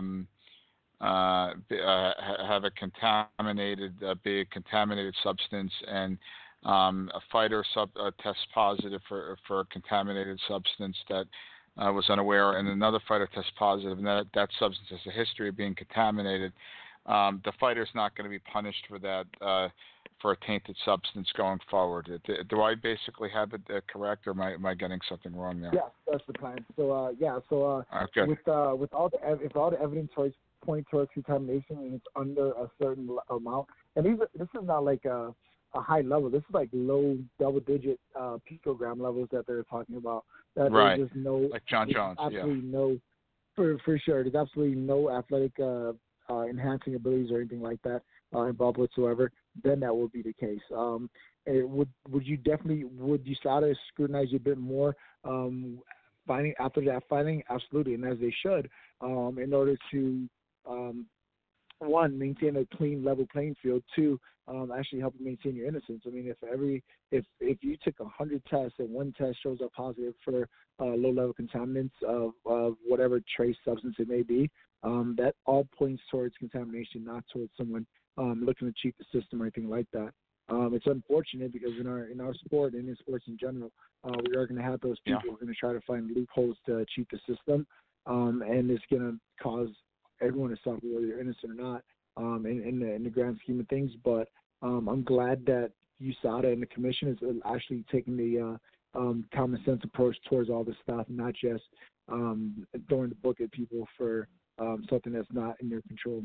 have a be a contaminated substance, and a fighter tests positive for a contaminated substance that was unaware, and another fighter tests positive, and that substance has a history of being contaminated, the fighter's not going to be punished for that, for a tainted substance going forward. Do I basically have it correct, or am I getting something wrong there? Yeah, that's the plan. So okay. With all the evidence point towards contamination and it's under a certain amount, and this is not like a high level. This is like low double-digit picogram levels that they're talking about. That right. There's no, like John Jones. Absolutely no, for sure. There's absolutely no athletic enhancing abilities or anything like that involved whatsoever. Then that would be the case. Would you start to scrutinize a bit more after that finding? Absolutely, and as they should, in order to one, maintain a clean, level playing field. Two, actually help maintain your innocence. I mean, if you took 100 tests and one test shows up positive for low-level contaminants of whatever trace substance it may be, that all points towards contamination, not towards someone looking to cheat the system or anything like that. It's unfortunate because in our sport and in sports in general, we are going to have those people who are going to try to find loopholes to cheat the system, and it's going to cause everyone to suffer, whether you're innocent or not, in the grand scheme of things. But I'm glad that USADA and the commission is actually taking the common sense approach towards all this stuff, not just throwing the book at people for something that's not in their control.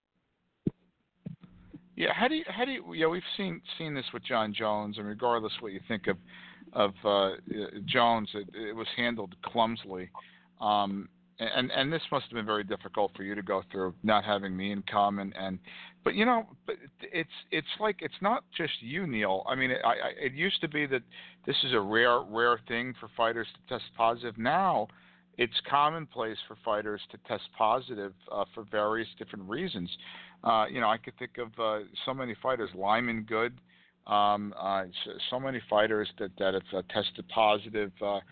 Yeah, how do you? We've seen this with John Jones, and regardless what you think of Jones, it was handled clumsily. And this must have been very difficult for you to go through, not having the income but it's like, it's not just you, Neil. I mean, it used to be that this is a rare thing for fighters to test positive. Now it's commonplace for fighters to test positive for various different reasons. I could think of so many fighters, Lyman Good, so many fighters that have tested positive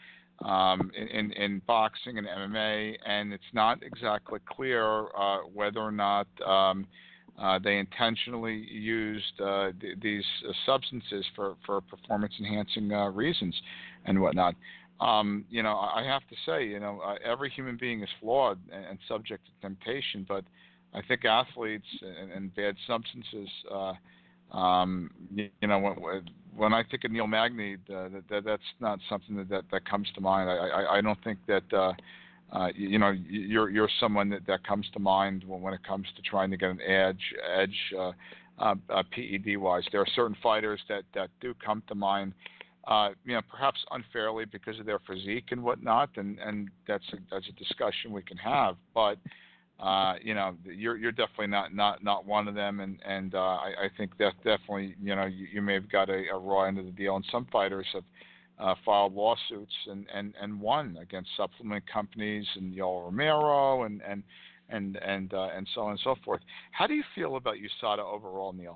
in boxing and MMA, and it's not exactly clear whether or not they intentionally used these substances for performance-enhancing reasons and whatnot. I have to say, every human being is flawed and subject to temptation, but I think athletes and bad substances, when I think of Neil Magny, that's not something that comes to mind. I don't think that you're someone that comes to mind when it comes to trying to get an edge PED wise. There are certain fighters that do come to mind, perhaps unfairly because of their physique and whatnot, and that's a discussion we can have. But you're definitely not one of them, and I think that definitely you may have got a raw end of the deal. And some fighters have filed lawsuits and won against supplement companies and Yoel Romero and so on and so forth. How do you feel about USADA overall, Neil?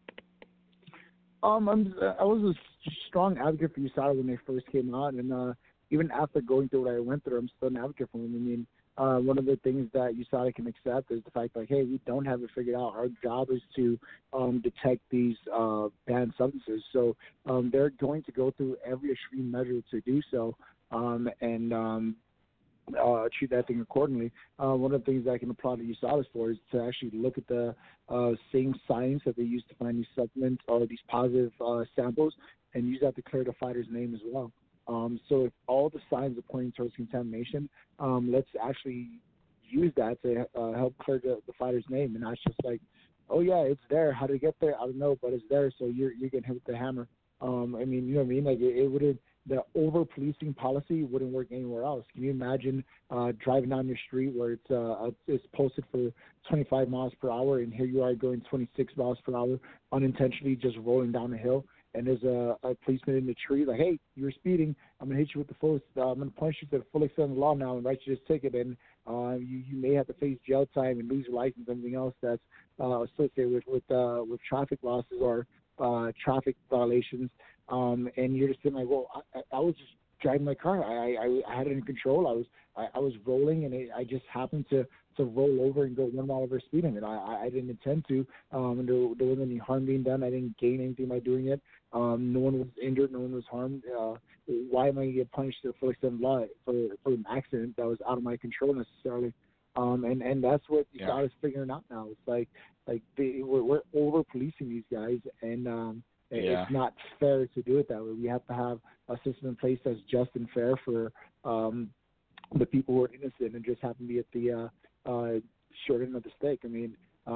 I was a strong advocate for USADA when they first came out, and even after going through what I went through, I'm still an advocate for them. I mean, one of the things that USADA can accept is the fact that, hey, we don't have it figured out. Our job is to detect these banned substances. So they're going to go through every extreme measure to do so and treat that thing accordingly. One of the things that I can applaud the USADA for is to actually look at the same science that they use to find these supplements or these positive samples and use that to clear the fighter's name as well. So if all the signs are pointing towards contamination, let's actually use that to help clear the fighter's name, and not just like, oh yeah, it's there. How did it get there? I don't know, but it's there, so you're getting hit with the hammer. I mean, you know what I mean? Like it wouldn't. The over-policing policy wouldn't work anywhere else. Can you imagine driving down your street where it's posted for 25 miles per hour, and here you are going 26 miles per hour unintentionally, just rolling down a hill, and there's a policeman in the tree like, hey, you were speeding. I'm going to hit you with the full. I'm going to punish you to the full extent of the law now and write you this ticket, and you may have to face jail time and lose your license and everything else that's associated with traffic losses or traffic violations. And you're just sitting like, well, I was just driving my car. I had it in control. I was rolling, and I just happened to roll over and go 1 mile over speed limit. I didn't intend to. And there wasn't any harm being done. I didn't gain anything by doing it. No one was injured. No one was harmed. Why am I going to get punished to the full extent of the law for an accident that was out of my control necessarily? And that's what USADA is figuring out now. It's like we're over policing these guys, and it's not fair to do it that way. We have to have a system in place that's just and fair for the people who are innocent and just happen to be at the short end of the stick. I mean,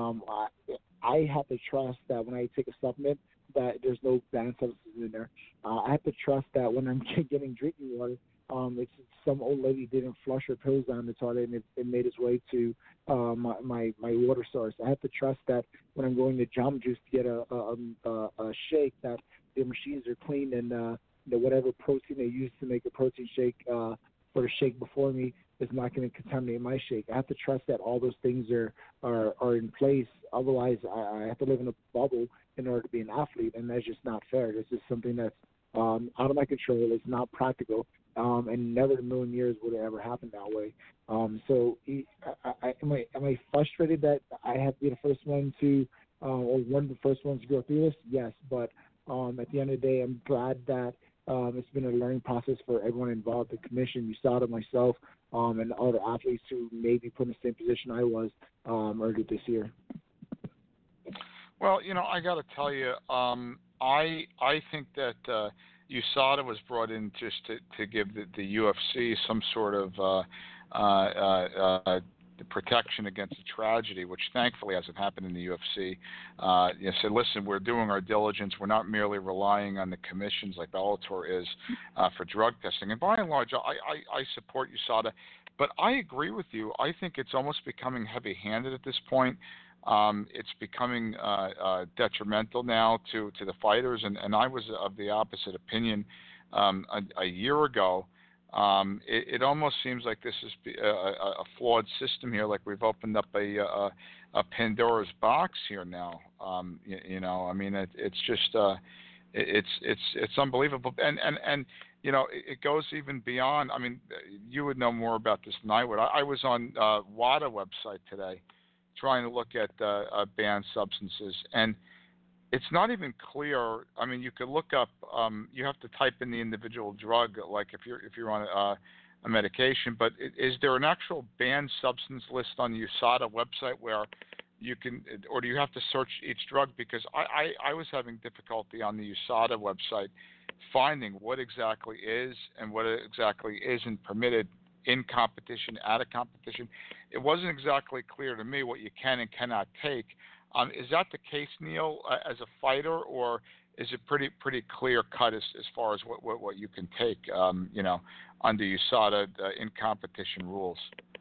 I have to trust that when I take a supplement that there's no banned substances in there. I have to trust that when I'm getting drinking water, it's some old lady didn't flush her pills down the toilet and it made its way to my water source. I have to trust that when I'm going to Jamba Juice to get a shake, that the machines are clean and that whatever protein they use to make a protein shake for the shake before me is not going to contaminate my shake. I have to trust that all those things are in place. Otherwise, I have to live in a bubble in order to be an athlete, and that's just not fair. This is something that's out of my control. It's not practical. And never in a million years would it ever happen that way. So am I frustrated that I have to be the first one to, or one of the first ones to go through this? Yes, but at the end of the day, I'm glad that it's been a learning process for everyone involved, the commission, USADA, myself, and other athletes who may be put in the same position I was earlier this year. Well, I got to tell you, I think that USADA was brought in just to give the UFC some sort of protection against a tragedy, which thankfully hasn't happened in the UFC. Said, listen, we're doing our diligence. We're not merely relying on the commissions like Bellator is for drug testing. And by and large, I support USADA, but I agree with you. I think it's almost becoming heavy-handed at this point. It's becoming detrimental now to the fighters, and I was of the opposite opinion a year ago. It almost seems like this is a flawed system here, like we've opened up a Pandora's box here now. I mean, it's just it's unbelievable, and it goes even beyond. I mean, you would know more about this than I would. I was on WADA website today, trying to look at banned substances, and it's not even clear. I mean, you could look up. You have to type in the individual drug, like if you're on a medication. But is there an actual banned substance list on the USADA website where you can, or do you have to search each drug? Because I was having difficulty on the USADA website finding what exactly is and what exactly isn't permitted in competition, out of competition. It wasn't exactly clear to me what you can and cannot take. Is that the case, Neil, as a fighter, or is it pretty clear cut as far as what you can take, under USADA in competition rules?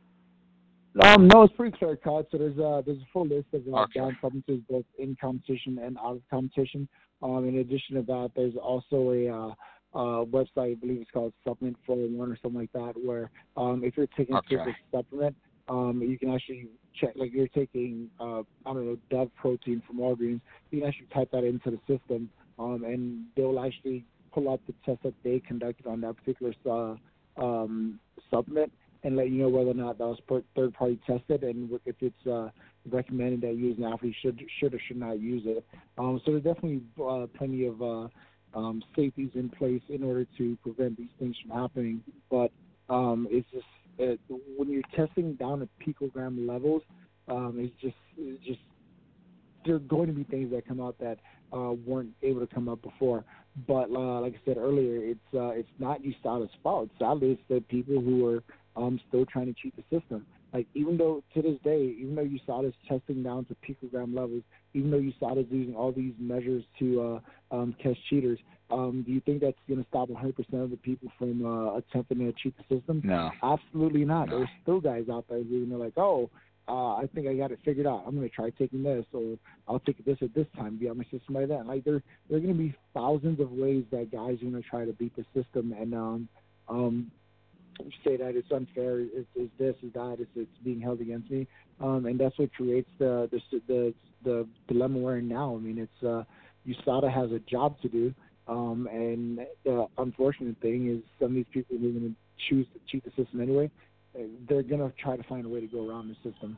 No, it's pretty clear cut. So there's a full list of banned substances both in competition and out of competition. In addition to that, there's also a website, I believe it's called Supplement 401 or something like that, where if you're taking a specific supplement, you can actually check, like you're taking, Dove protein from Walgreens, you can actually type that into the system, and they'll actually pull up the test that they conducted on that particular supplement and let you know whether or not that was third-party tested and if it's recommended that you as an athlete should or should not use it. So there's definitely plenty of safeties in place in order to prevent these things from happening. But it's just when you're testing down at picogram levels, it's just there are going to be things that come out that weren't able to come up before. But like I said earlier, it's not USADA's fault. Sadly, it's the people who are still trying to cheat the system. Like, even though to this day, even though USADA is testing down to picogram levels, even though USADA is using all these measures to catch cheaters, do you think that's going to stop 100% of the people from attempting to cheat the system? No. Absolutely not. No. There's still guys out there who are like, I think I got it figured out. I'm going to try taking this, or I'll take this at this time, be on my system like that. Like, there are going to be thousands of ways that guys are going to try to beat the system, and say that it's unfair, it's this, it's that, it's being held against me, and that's what creates the dilemma we're in now. I mean, it's USADA has a job to do, and the unfortunate thing is some of these people who are going to choose to cheat the system anyway, they're going to try to find a way to go around the system.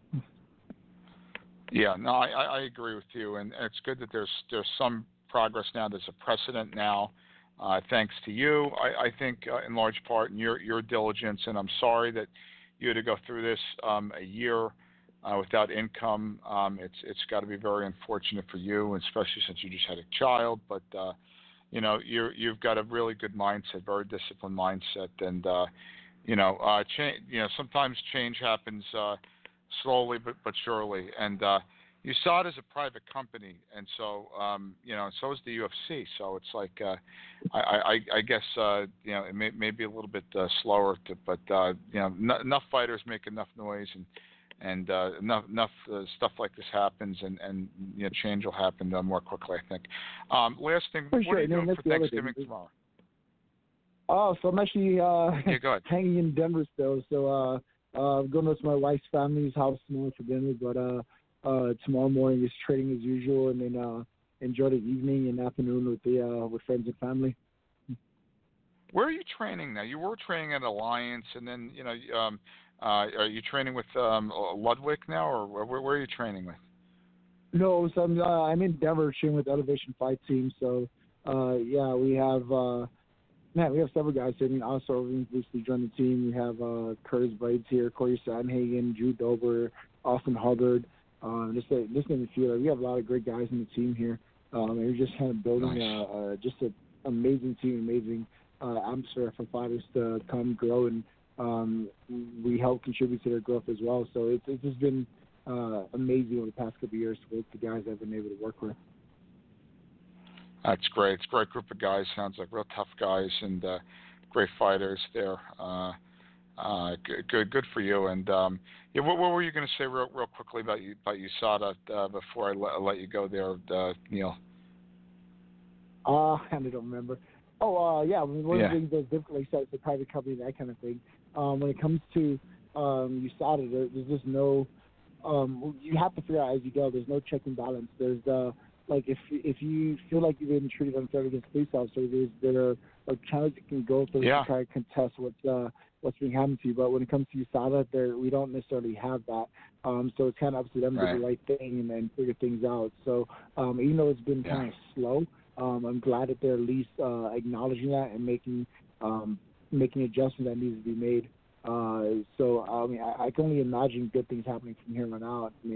Yeah, no, I agree with you, and it's good that there's some progress now. There's a precedent now. Thanks to you, I think, in large part, and your diligence. And I'm sorry that you had to go through this a year without income. It's got to be very unfortunate for you, especially since you just had a child. But you've got a really good mindset, very disciplined mindset, and sometimes change happens slowly but surely. And USADA is a private company, and so so is the UFC. So it's like I guess it may be a little bit slower, but enough fighters make enough noise, and enough stuff like this happens, and change will happen more quickly, I think. Last thing, what are you doing for Thanksgiving tomorrow? Oh, so I'm actually go ahead. hanging in Denver still. So I'm going to my wife's family's house tomorrow for dinner, but tomorrow morning is training as usual, and then enjoy the evening and afternoon with friends and family. Where are you training now? You were training at Alliance, and then are you training with Ludwig now, or where are you training with? No, so I'm in Denver training with Elevation Fight Team. So we have several guys here. I mean, also recently joined the team. We have Curtis Blades here, Corey Sandhagen, Drew Dober, Austin Hubbard. Just in the field, we have a lot of great guys in the team here, and we're just kind of building just an amazing team, amazing atmosphere for fighters to come grow, and we help contribute to their growth as well. So it's just been amazing over the past couple of years with the guys I've been able to work with. That's great. It's a great group of guys. Sounds like real tough guys and great fighters there. Good for you. And what were you going to say real quickly about USADA before I let you go there, Neil? I don't remember. One of the things that's difficult, like I said, it's a private company, that kind of thing. When it comes to USADA, there's just no. You have to figure out as you go. There's no check and balance. There's like if you feel like you've been treated unfairly against police officers, there are channels you can go through to try to contest what's being happened to you. But when it comes to USADA, we don't necessarily have that. So it's kind of up to them to do the right thing and then figure things out. So even though it's been kind of slow, I'm glad that they're at least acknowledging that and making adjustments that needs to be made. I can only imagine good things happening from here on out. I mean,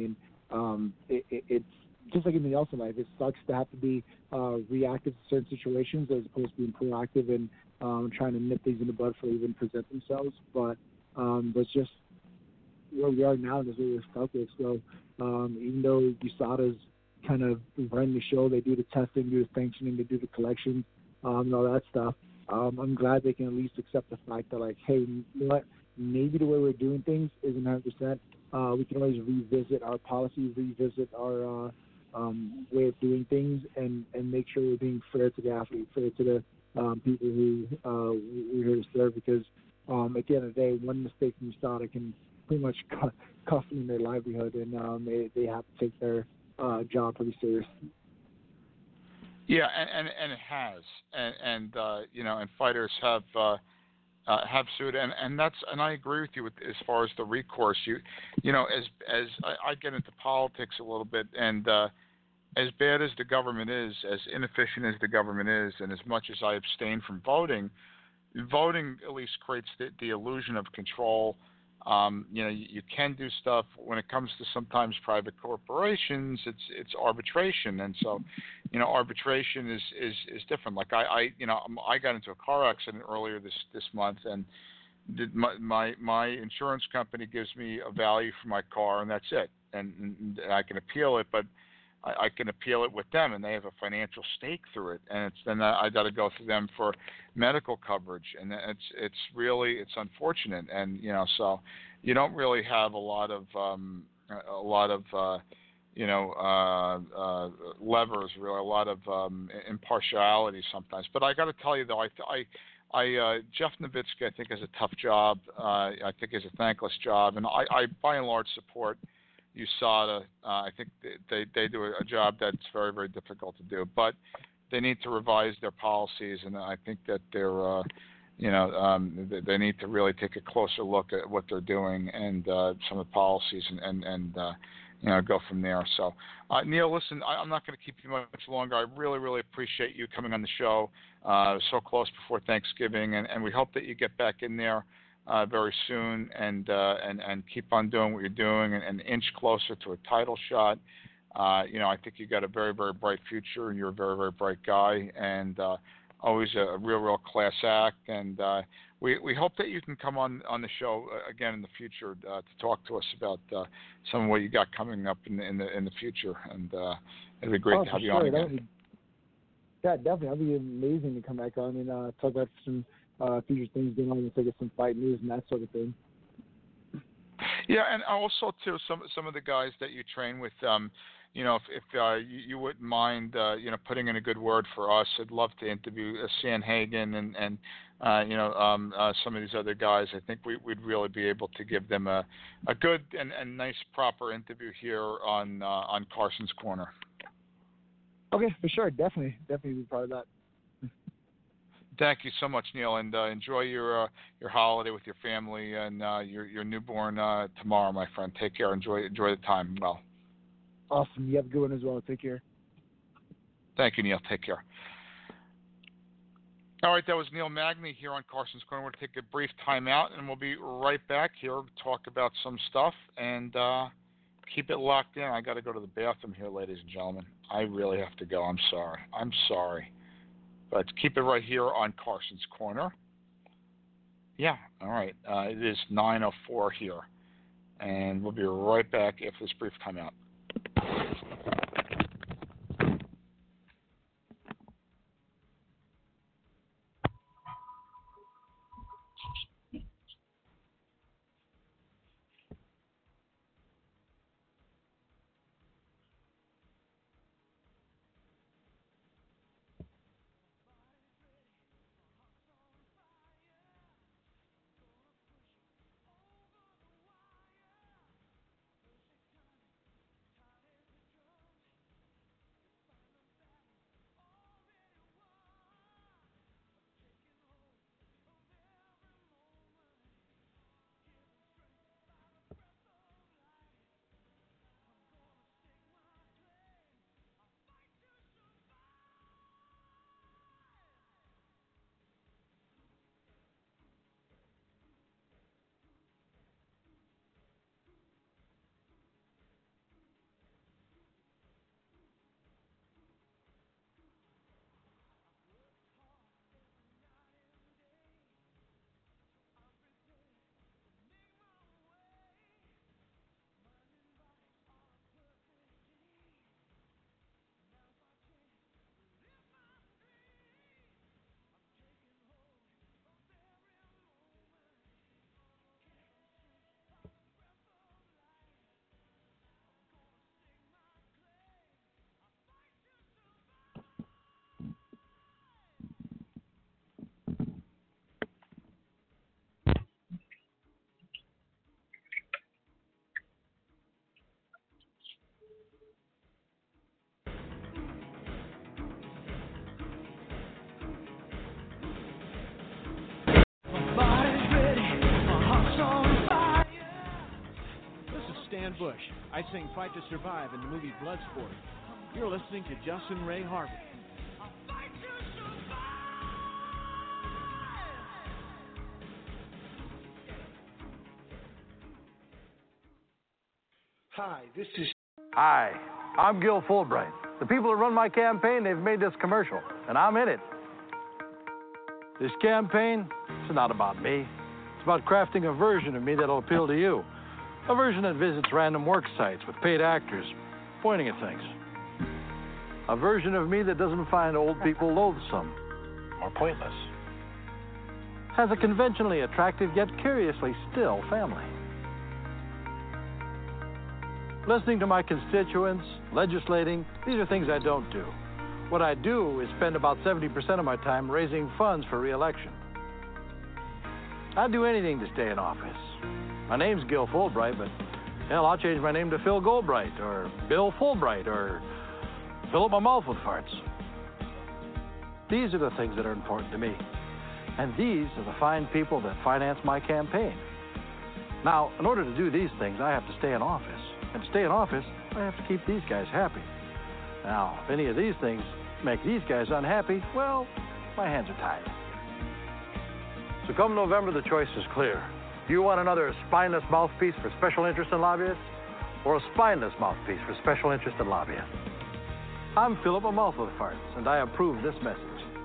it's just like anything else in life. It sucks to have to be reactive to certain situations as opposed to being proactive and trying to nip things in the bud before they even present themselves. But that's just where we are now, and that's where we're stuck with. So even though USADA's kind of running the show, they do the testing, do the sanctioning, they do the collections, and all that stuff. I'm glad they can at least accept the fact that, like, hey, you know what? Maybe the way we're doing things isn't 100%. We can always revisit our policies, revisit our way of doing things, and make sure we're being fair to the athlete, fair to the people who we're here to serve. Because at the end of the day, one mistake from USADA can pretty much cost them their livelihood, and they have to take their job pretty serious. Yeah, and it has, and you know, and fighters have sued, and that's, and I agree with you as far as the recourse. You know, as I get into politics a little bit, and as bad as the government is, as inefficient as the government is, and as much as I abstain from voting at least creates the illusion of control. You know, you can do stuff. When it comes to sometimes private corporations, it's arbitration, and so, you know, arbitration is different. Like I got into a car accident earlier this month, and my insurance company gives me a value for my car, and that's it. And I can appeal it, but I can appeal it with them, and they have a financial stake through it, and then I got to go through them for medical coverage, and it's unfortunate, and you know, so you don't really have a lot of levers, really, a lot of impartiality sometimes. But I got to tell you though, Jeff Novitzky, I think, has a tough job. I think has a thankless job, and I by and large support USADA. I think they do a job that's very, very difficult to do, but they need to revise their policies, and I think that they're, they need to really take a closer look at what they're doing and some of the policies, and go from there. So, Neil, listen, I'm not going to keep you much longer. I really, really appreciate you coming on the show so close before Thanksgiving, and we hope that you get back in there very soon, and keep on doing what you're doing, and inch closer to a title shot. I think you got a very, very bright future, and you're a very, very bright guy, and always a real, real class act. And we hope that you can come on the show again in the future to talk to us about some of what you got coming up in the future. And it'd be great to have you on again. Definitely. That'd be amazing to come back on and talk about some future things going on, and take some fight news and that sort of thing. Yeah, and also too, some of the guys that you train with, if you wouldn't mind, putting in a good word for us, I'd love to interview Sanhagen and some of these other guys. I think we'd really be able to give them a good and nice, proper interview here on Carson's Corner. Okay, for sure, definitely be part of that. Thank you so much, Neil, and enjoy your holiday with your family and your newborn tomorrow, my friend. Take care. Enjoy the time. Well. Awesome. You have a good one as well. Take care. Thank you, Neil. Take care. All right, that was Neil Magny here on Carson's Corner. We're going to take a brief time out, and we'll be right back here to talk about some stuff, and keep it locked in. I got to go to the bathroom here, ladies and gentlemen. I really have to go. I'm sorry. But keep it right here on Carson's Corner. Yeah, all right. It is 9:04 here, and we'll be right back after this brief timeout. Stan Bush. I sing Fight to Survive in the movie Bloodsport. You're listening to Justin Ray Harvey. Hi, I'm Gil Fulbright. The people who run my campaign, they've made this commercial, and I'm in it. This campaign, it's not about me. It's about crafting a version of me that'll appeal to you. A version that visits random work sites with paid actors pointing at things. A version of me that doesn't find old people loathsome or pointless. Has a conventionally attractive yet curiously still family. Listening to my constituents, legislating, these are things I don't do. What I do is spend about 70% of my time raising funds for re-election. I'd do anything to stay in office. My name's Gil Fulbright, but hell, I'll change my name to Phil Goldbright or Bill Fulbright or fill up my mouth with farts. These are the things that are important to me. And these are the fine people that finance my campaign. Now, in order to do these things, I have to stay in office. And to stay in office, I have to keep these guys happy. Now, if any of these things make these guys unhappy, well, my hands are tied. So come November, the choice is clear. Do you want another spineless mouthpiece for special interest in lobbyists, or a spineless mouthpiece for special interest in lobbyists? I'm Philip a Mouth with Farts, and I approve this message.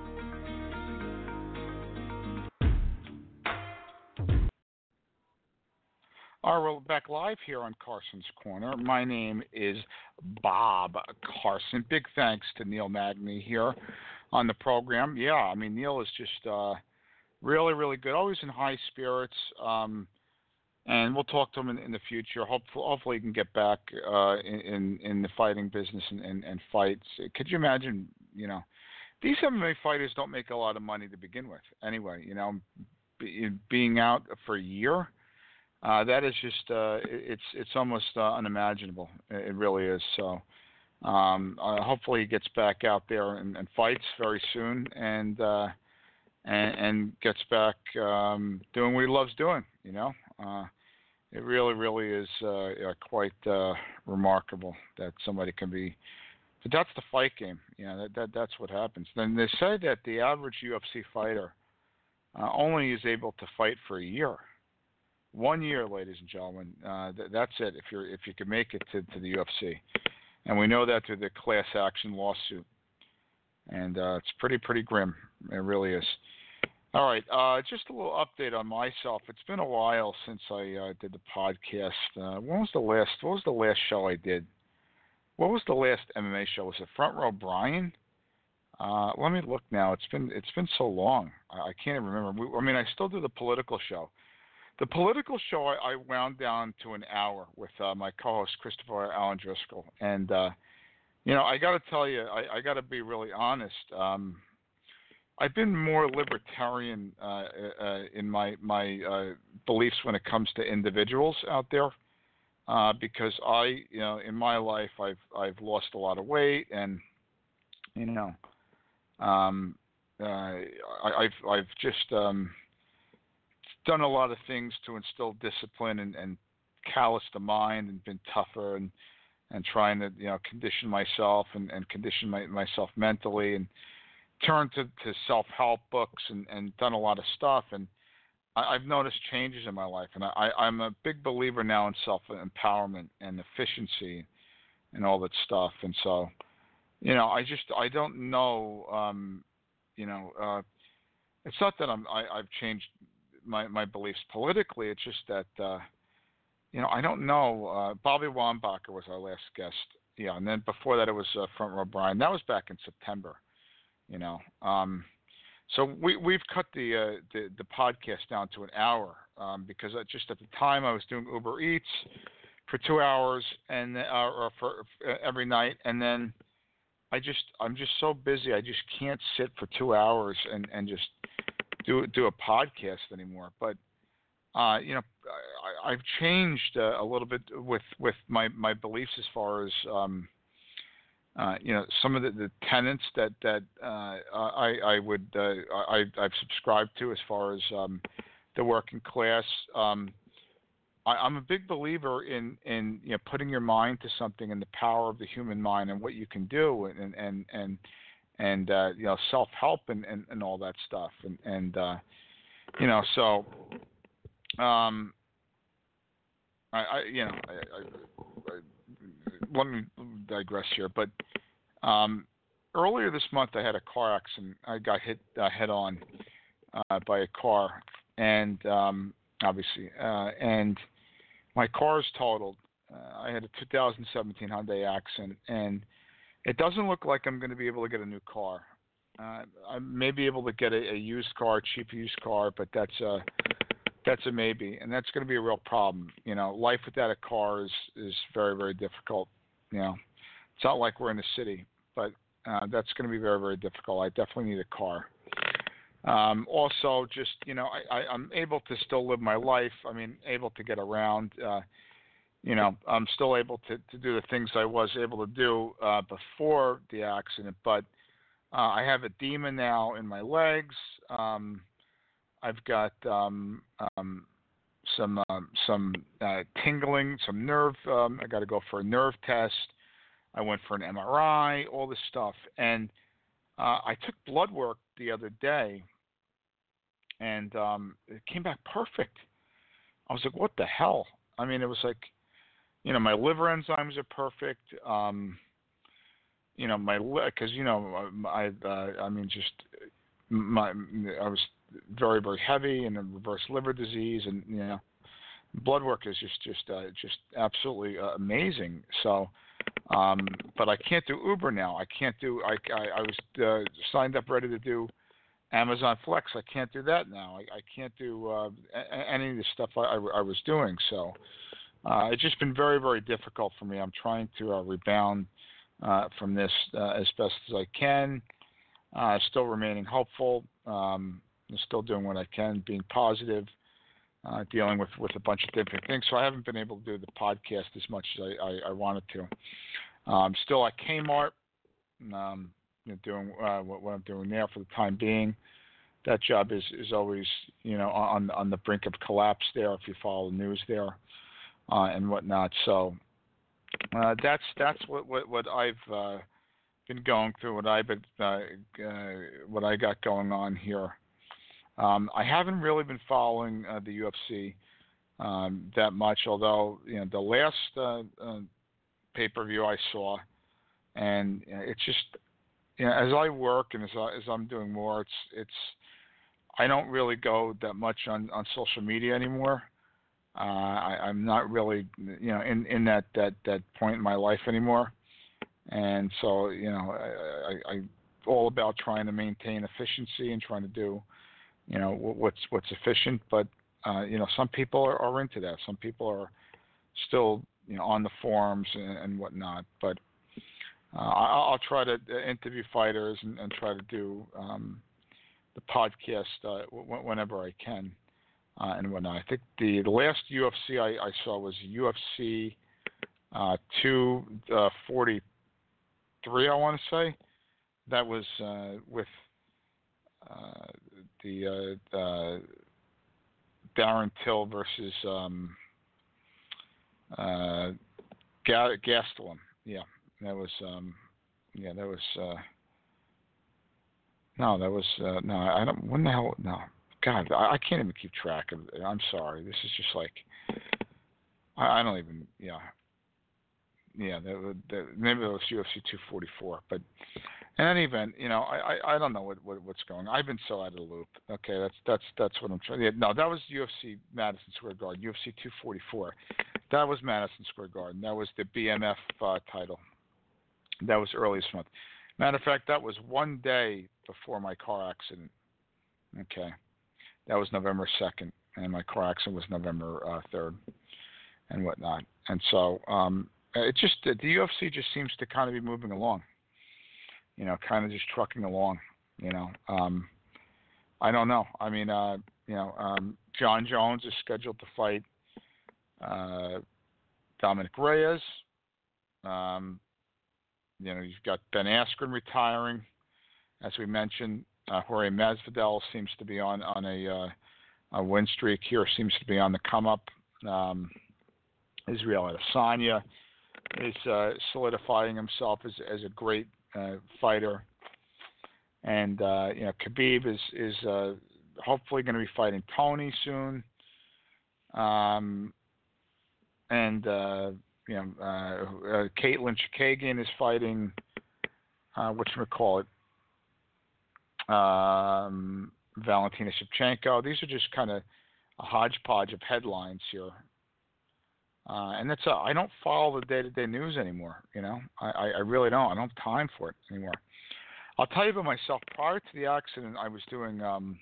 All right, we're back live here on Carson's Corner. My name is Bob Carson. Big thanks to Neil Magny here on the program. Yeah, I mean, Neil is just really, really good, always in high spirits, and we'll talk to him in the future. Hopefully he can get back in the fighting business and fights. Could you imagine, these MMA fighters don't make a lot of money to begin with anyway, being out for a year. That is just it's almost unimaginable. It really is. So hopefully he gets back out there and fights very soon and gets back doing what he loves doing. It really, really is quite remarkable that somebody can be. But that's the fight game. That's what happens. Then they say that the average UFC fighter only is able to fight for a year. 1 year, ladies and gentlemen. That's it. If you can make it to the UFC, and we know that through the class action lawsuit, and it's pretty grim. It really is. All right, just a little update on myself. It's been a while since I did the podcast. What was the last show I did? What was the last MMA show? Was it Front Row Brian? Let me look now. It's been so long. I can't even remember. I still do the political show. The political show I wound down to an hour with my co-host Christopher Allen Driscoll, and I got to tell you, I got to be really honest. I've been more libertarian in my beliefs when it comes to individuals out there, because in my life I've lost a lot of weight, and I've just done a lot of things to instill discipline and callous the mind and been tougher and trying to condition myself and condition myself mentally and turned to self-help books and done a lot of stuff, and I've noticed changes in my life, and I'm a big believer now in self-empowerment and efficiency and all that stuff. And so I don't know it's not that I've changed my beliefs politically. It's just that I don't know. Bobby Wambacher was our last guest, and then before that it was Front Row Brian. That was back in September, So we've cut the podcast down to an hour because just at the time I was doing Uber Eats for 2 hours and or for every night, and then I'm just so busy I just can't sit for 2 hours and just do a podcast anymore. But I've changed a little bit with my beliefs as far as some of the tenets that I've subscribed to as far as the working class. I'm a big believer in putting your mind to something and the power of the human mind and what you can do and self-help and all that stuff so let me digress here, but earlier this month I had a car accident. I got hit head on by a car, and obviously, and my car is totaled. I had a 2017 Hyundai Accent, and it doesn't look like I'm going to be able to get a new car. I may be able to get a used car, cheap used car, but that's a maybe, and that's going to be a real problem. Life without a car is very, very difficult. It's not like we're in the city, but that's going to be very, very difficult. I definitely need a car. Also, just I'm able to still live my life. I mean, able to get around. I'm still able to do the things I was able to do before the accident, but I have edema now in my legs. I've got some tingling, some nerve. I got to go for a nerve test. I went for an MRI, all this stuff, and I took blood work the other day, and it came back perfect. I was like, what the hell? I mean, it was like, my liver enzymes are perfect. Because I was very, very heavy and a reverse liver disease, and blood work is just absolutely amazing. So, but I can't do Uber now. I can't do. I was signed up ready to do Amazon Flex. I can't do that now. I can't do any of the stuff I was doing. So it's just been very, very difficult for me. I'm trying to rebound from this as best as I can. Still remaining hopeful. Still doing what I can, being positive, dealing with a bunch of different things. So I haven't been able to do the podcast as much as I wanted to. Still at Kmart, doing what I'm doing there for the time being. That job is always, on the brink of collapse there if you follow the news there and whatnot. So that's what I've been going through, what I got going on here. I haven't really been following the UFC that much, although the last pay-per-view I saw, and it's just as I work and as I'm doing more, it's I don't really go that much on social media anymore. I'm not really in that point in my life anymore, and so I all about trying to maintain efficiency and trying to do what's efficient, but some people are into that. Some people are still on the forums and whatnot. But I'll try to interview fighters and try to do the podcast whenever I can and whatnot. I think the last UFC I saw was UFC 243. I want to say that was with the Darren Till versus Gastelum. Yeah, that was no. I don't. When the hell? No, God, I can't even keep track of it. I'm sorry. This is just like I don't even. Yeah. Maybe it was UFC 244, but. In any event, I don't know what's going on. I've been so out of the loop. Okay, that's what I'm trying. Yeah, no, that was UFC Madison Square Garden, UFC 244. That was Madison Square Garden. That was the BMF title. That was early this month. Matter of fact, that was one day before my car accident. Okay, that was November 2nd, and my car accident was November 3rd, and whatnot. And so it just the UFC just seems to kind of be moving along. Kind of just trucking along, I don't know. I mean, John Jones is scheduled to fight Dominic Reyes. You've got Ben Askren retiring, as we mentioned. Jorge Masvidal seems to be on a win streak here, seems to be on the come up. Israel Adesanya is solidifying himself as a great fighter, and Khabib is hopefully going to be fighting Tony soon, and Caitlin Chikagian is fighting Valentina Shevchenko. These are just kind of a hodgepodge of headlines here. And I don't follow the day-to-day news anymore, I really don't. I don't have time for it anymore. I'll tell you about myself. Prior to the accident, I was doing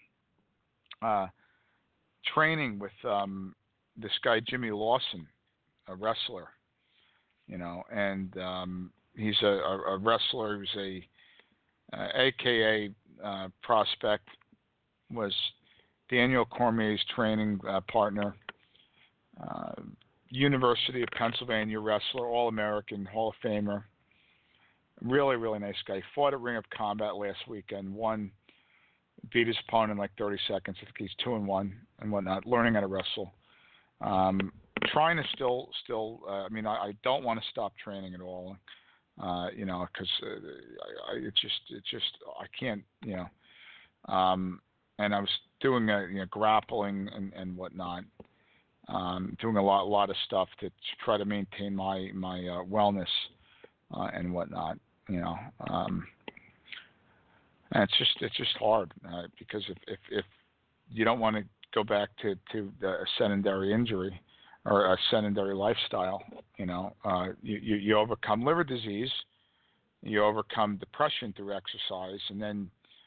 training with this guy, Jimmy Lawson, a wrestler, and he's a wrestler who's a AKA prospect, was Daniel Cormier's training partner, University of Pennsylvania wrestler, All-American, Hall of Famer. Really, really nice guy. Fought at Ring of Combat last weekend, beat his opponent in like 30 seconds. I think he's 2-1 and whatnot, learning how to wrestle. Trying to still I don't want to stop training at all, because it's just I can't, and I was doing grappling and whatnot, doing a lot of stuff to try to maintain my wellness and whatnot, and it's just hard because if you don't want to go back to a sedentary injury or a sedentary lifestyle, you overcome liver disease, you overcome depression through exercise, and then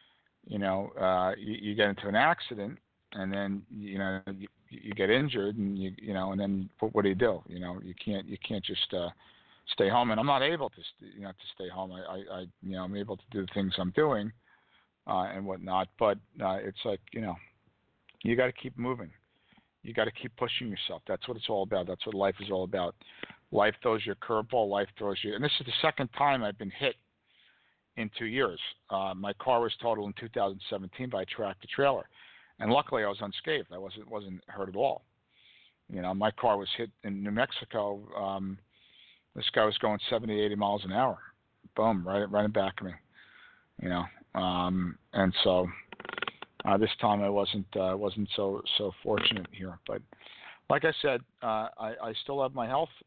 you get into an accident, and then you get injured, and and then what do? You can't just stay home, and I'm not able to to stay home. I'm able to do the things I'm doing and whatnot, but it's like you got to keep moving. You got to keep pushing yourself. That's what it's all about. That's what life is all about. Life throws you a curveball. Life throws you, and this is the second time I've been hit in 2 years. My car was totaled in 2017 by a tractor trailer, and luckily I was unscathed. I wasn't hurt at all. My car was hit in New Mexico. This guy was going 70, 80 miles an hour. Boom, right in back of me. And so this time I wasn't so fortunate here. But like I said, I still have my health,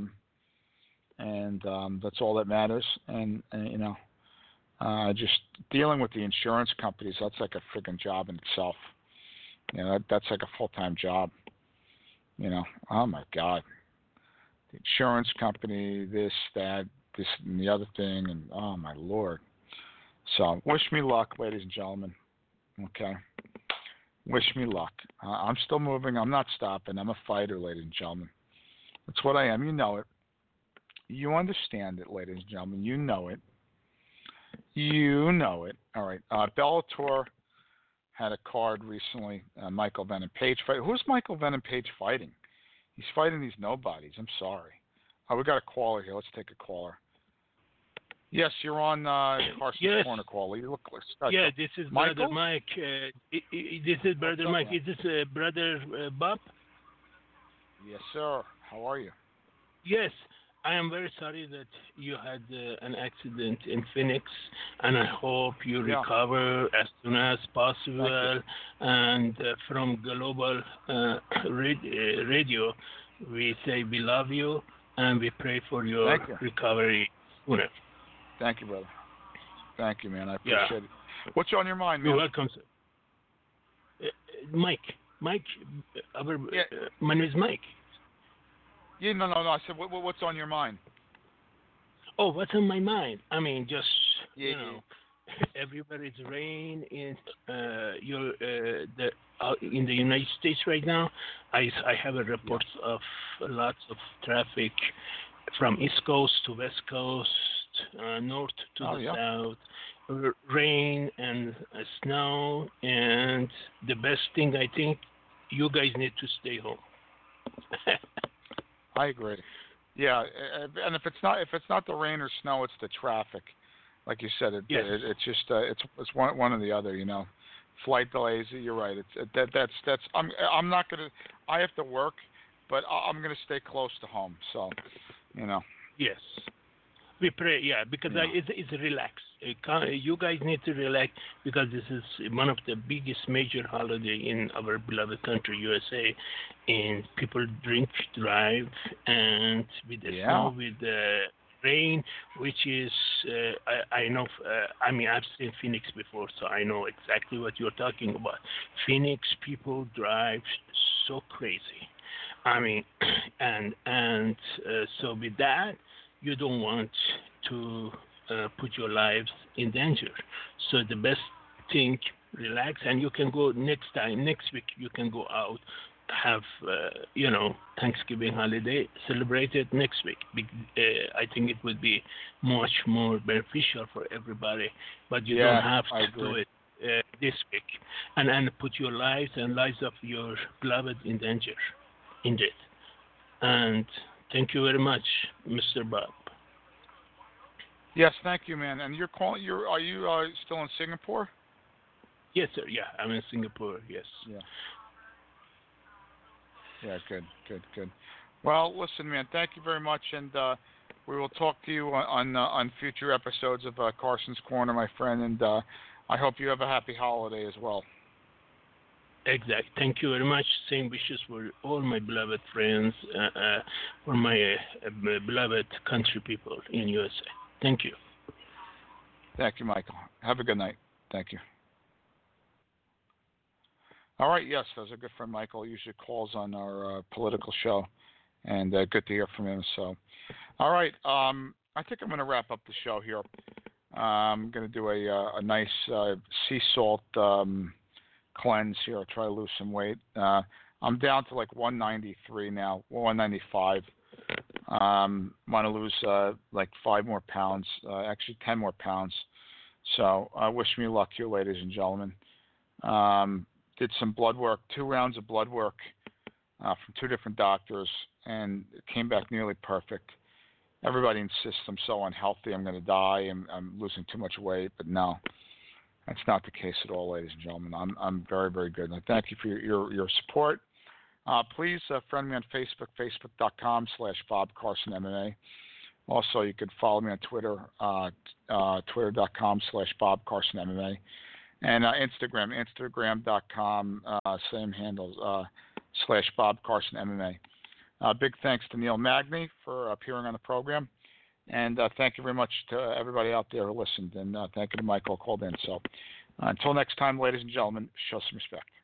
and that's all that matters. And just dealing with the insurance companies, that's like a freaking job in itself. That's like a full-time job. Oh my God. The insurance company, this, that, this, and the other thing, and oh my Lord. So wish me luck, ladies and gentlemen. Okay. Wish me luck. I'm still moving. I'm not stopping. I'm a fighter, ladies and gentlemen. That's what I am. You know it. You understand it, ladies and gentlemen. You know it. You know it. All right. Bellator had a card recently. Michael Venom Page fight. Who's Michael Venom Page fighting? He's fighting these nobodies. I'm sorry. We got a caller here. Let's take a caller. Yes, you're on Carson's Corner caller. You look like this is Michael? Brother Mike. This is Brother Mike. Is this Brother Bob? Yes, sir. How are you? Yes. I am very sorry that you had an accident in Phoenix, and I hope you recover as soon as possible. And from Global Radio, we say we love you, and we pray for your recovery sooner. Thank you, brother. Thank you, man. I appreciate it. What's on your mind, man? You're welcome, sir. Mike. My name is Mike. Yeah, no. I said, what's on your mind? Oh, what's on my mind? I mean, just everywhere is rain in in the United States right now. I have a report of lots of traffic from East Coast to West Coast, north to the south, rain and snow, and the best thing I think, you guys need to stay home. I agree. Yeah, and if it's not the rain or snow, it's the traffic. Like you said, it's just it's one or the other. Flight delays. You're right. That's I'm not gonna. I have to work, but I'm going to stay close to home. So, you know. Yes. We pray, because it's relaxed. You guys need to relax because this is one of the biggest major holiday in our beloved country, USA, and people drink, drive, and with the snow, with the rain, which is I know. I mean, I've seen Phoenix before, so I know exactly what you're talking about. Phoenix people drive so crazy. I mean, and so with that, you don't want to put your lives in danger. So the best thing, relax, and you can go next week, you can go out, have, Thanksgiving holiday, celebrate it next week. I think it would be much more beneficial for everybody, but you don't have to do it this week. And put your lives and lives of your beloved in danger, indeed. And thank you very much, Mr. Bob. Yes, thank you, man. And you're calling. Are you still in Singapore? Yes, sir. Yeah, I'm in Singapore. Yes. Yeah. Yeah. Good. Well, listen, man. Thank you very much, and we will talk to you on future episodes of Carson's Corner, my friend. And I hope you have a happy holiday as well. Exactly. Thank you very much. Same wishes for all my beloved friends, for my beloved country people in USA. Thank you. Thank you, Michael. Have a good night. Thank you. All right. Yes, that's a good friend, Michael. He usually calls on our political show, and good to hear from him. So, all right. I think I'm going to wrap up the show here. I'm going to do a nice sea salt cleanse here. I'll try to lose some weight. I'm down to like 193 now, 195. Want to lose like 5 more pounds, actually 10 more pounds. So wish me luck here, ladies and gentlemen. Did some blood work, 2 rounds of blood work from 2 different doctors, and it came back nearly perfect. Everybody insists I'm so unhealthy, I'm going to die, I'm losing too much weight, but no. That's not the case at all, ladies and gentlemen. I'm very, very good. And I thank you for your support. Please friend me on Facebook, facebook.com/BobCarsonMMA. Also, you can follow me on Twitter, twitter.com/BobCarsonMMA. And Instagram.com, same handles, /BobCarsonMMA. Big thanks to Neil Magny for appearing on the program. And thank you very much to everybody out there who listened. And thank you to Michael who called in. So until next time, ladies and gentlemen, show some respect.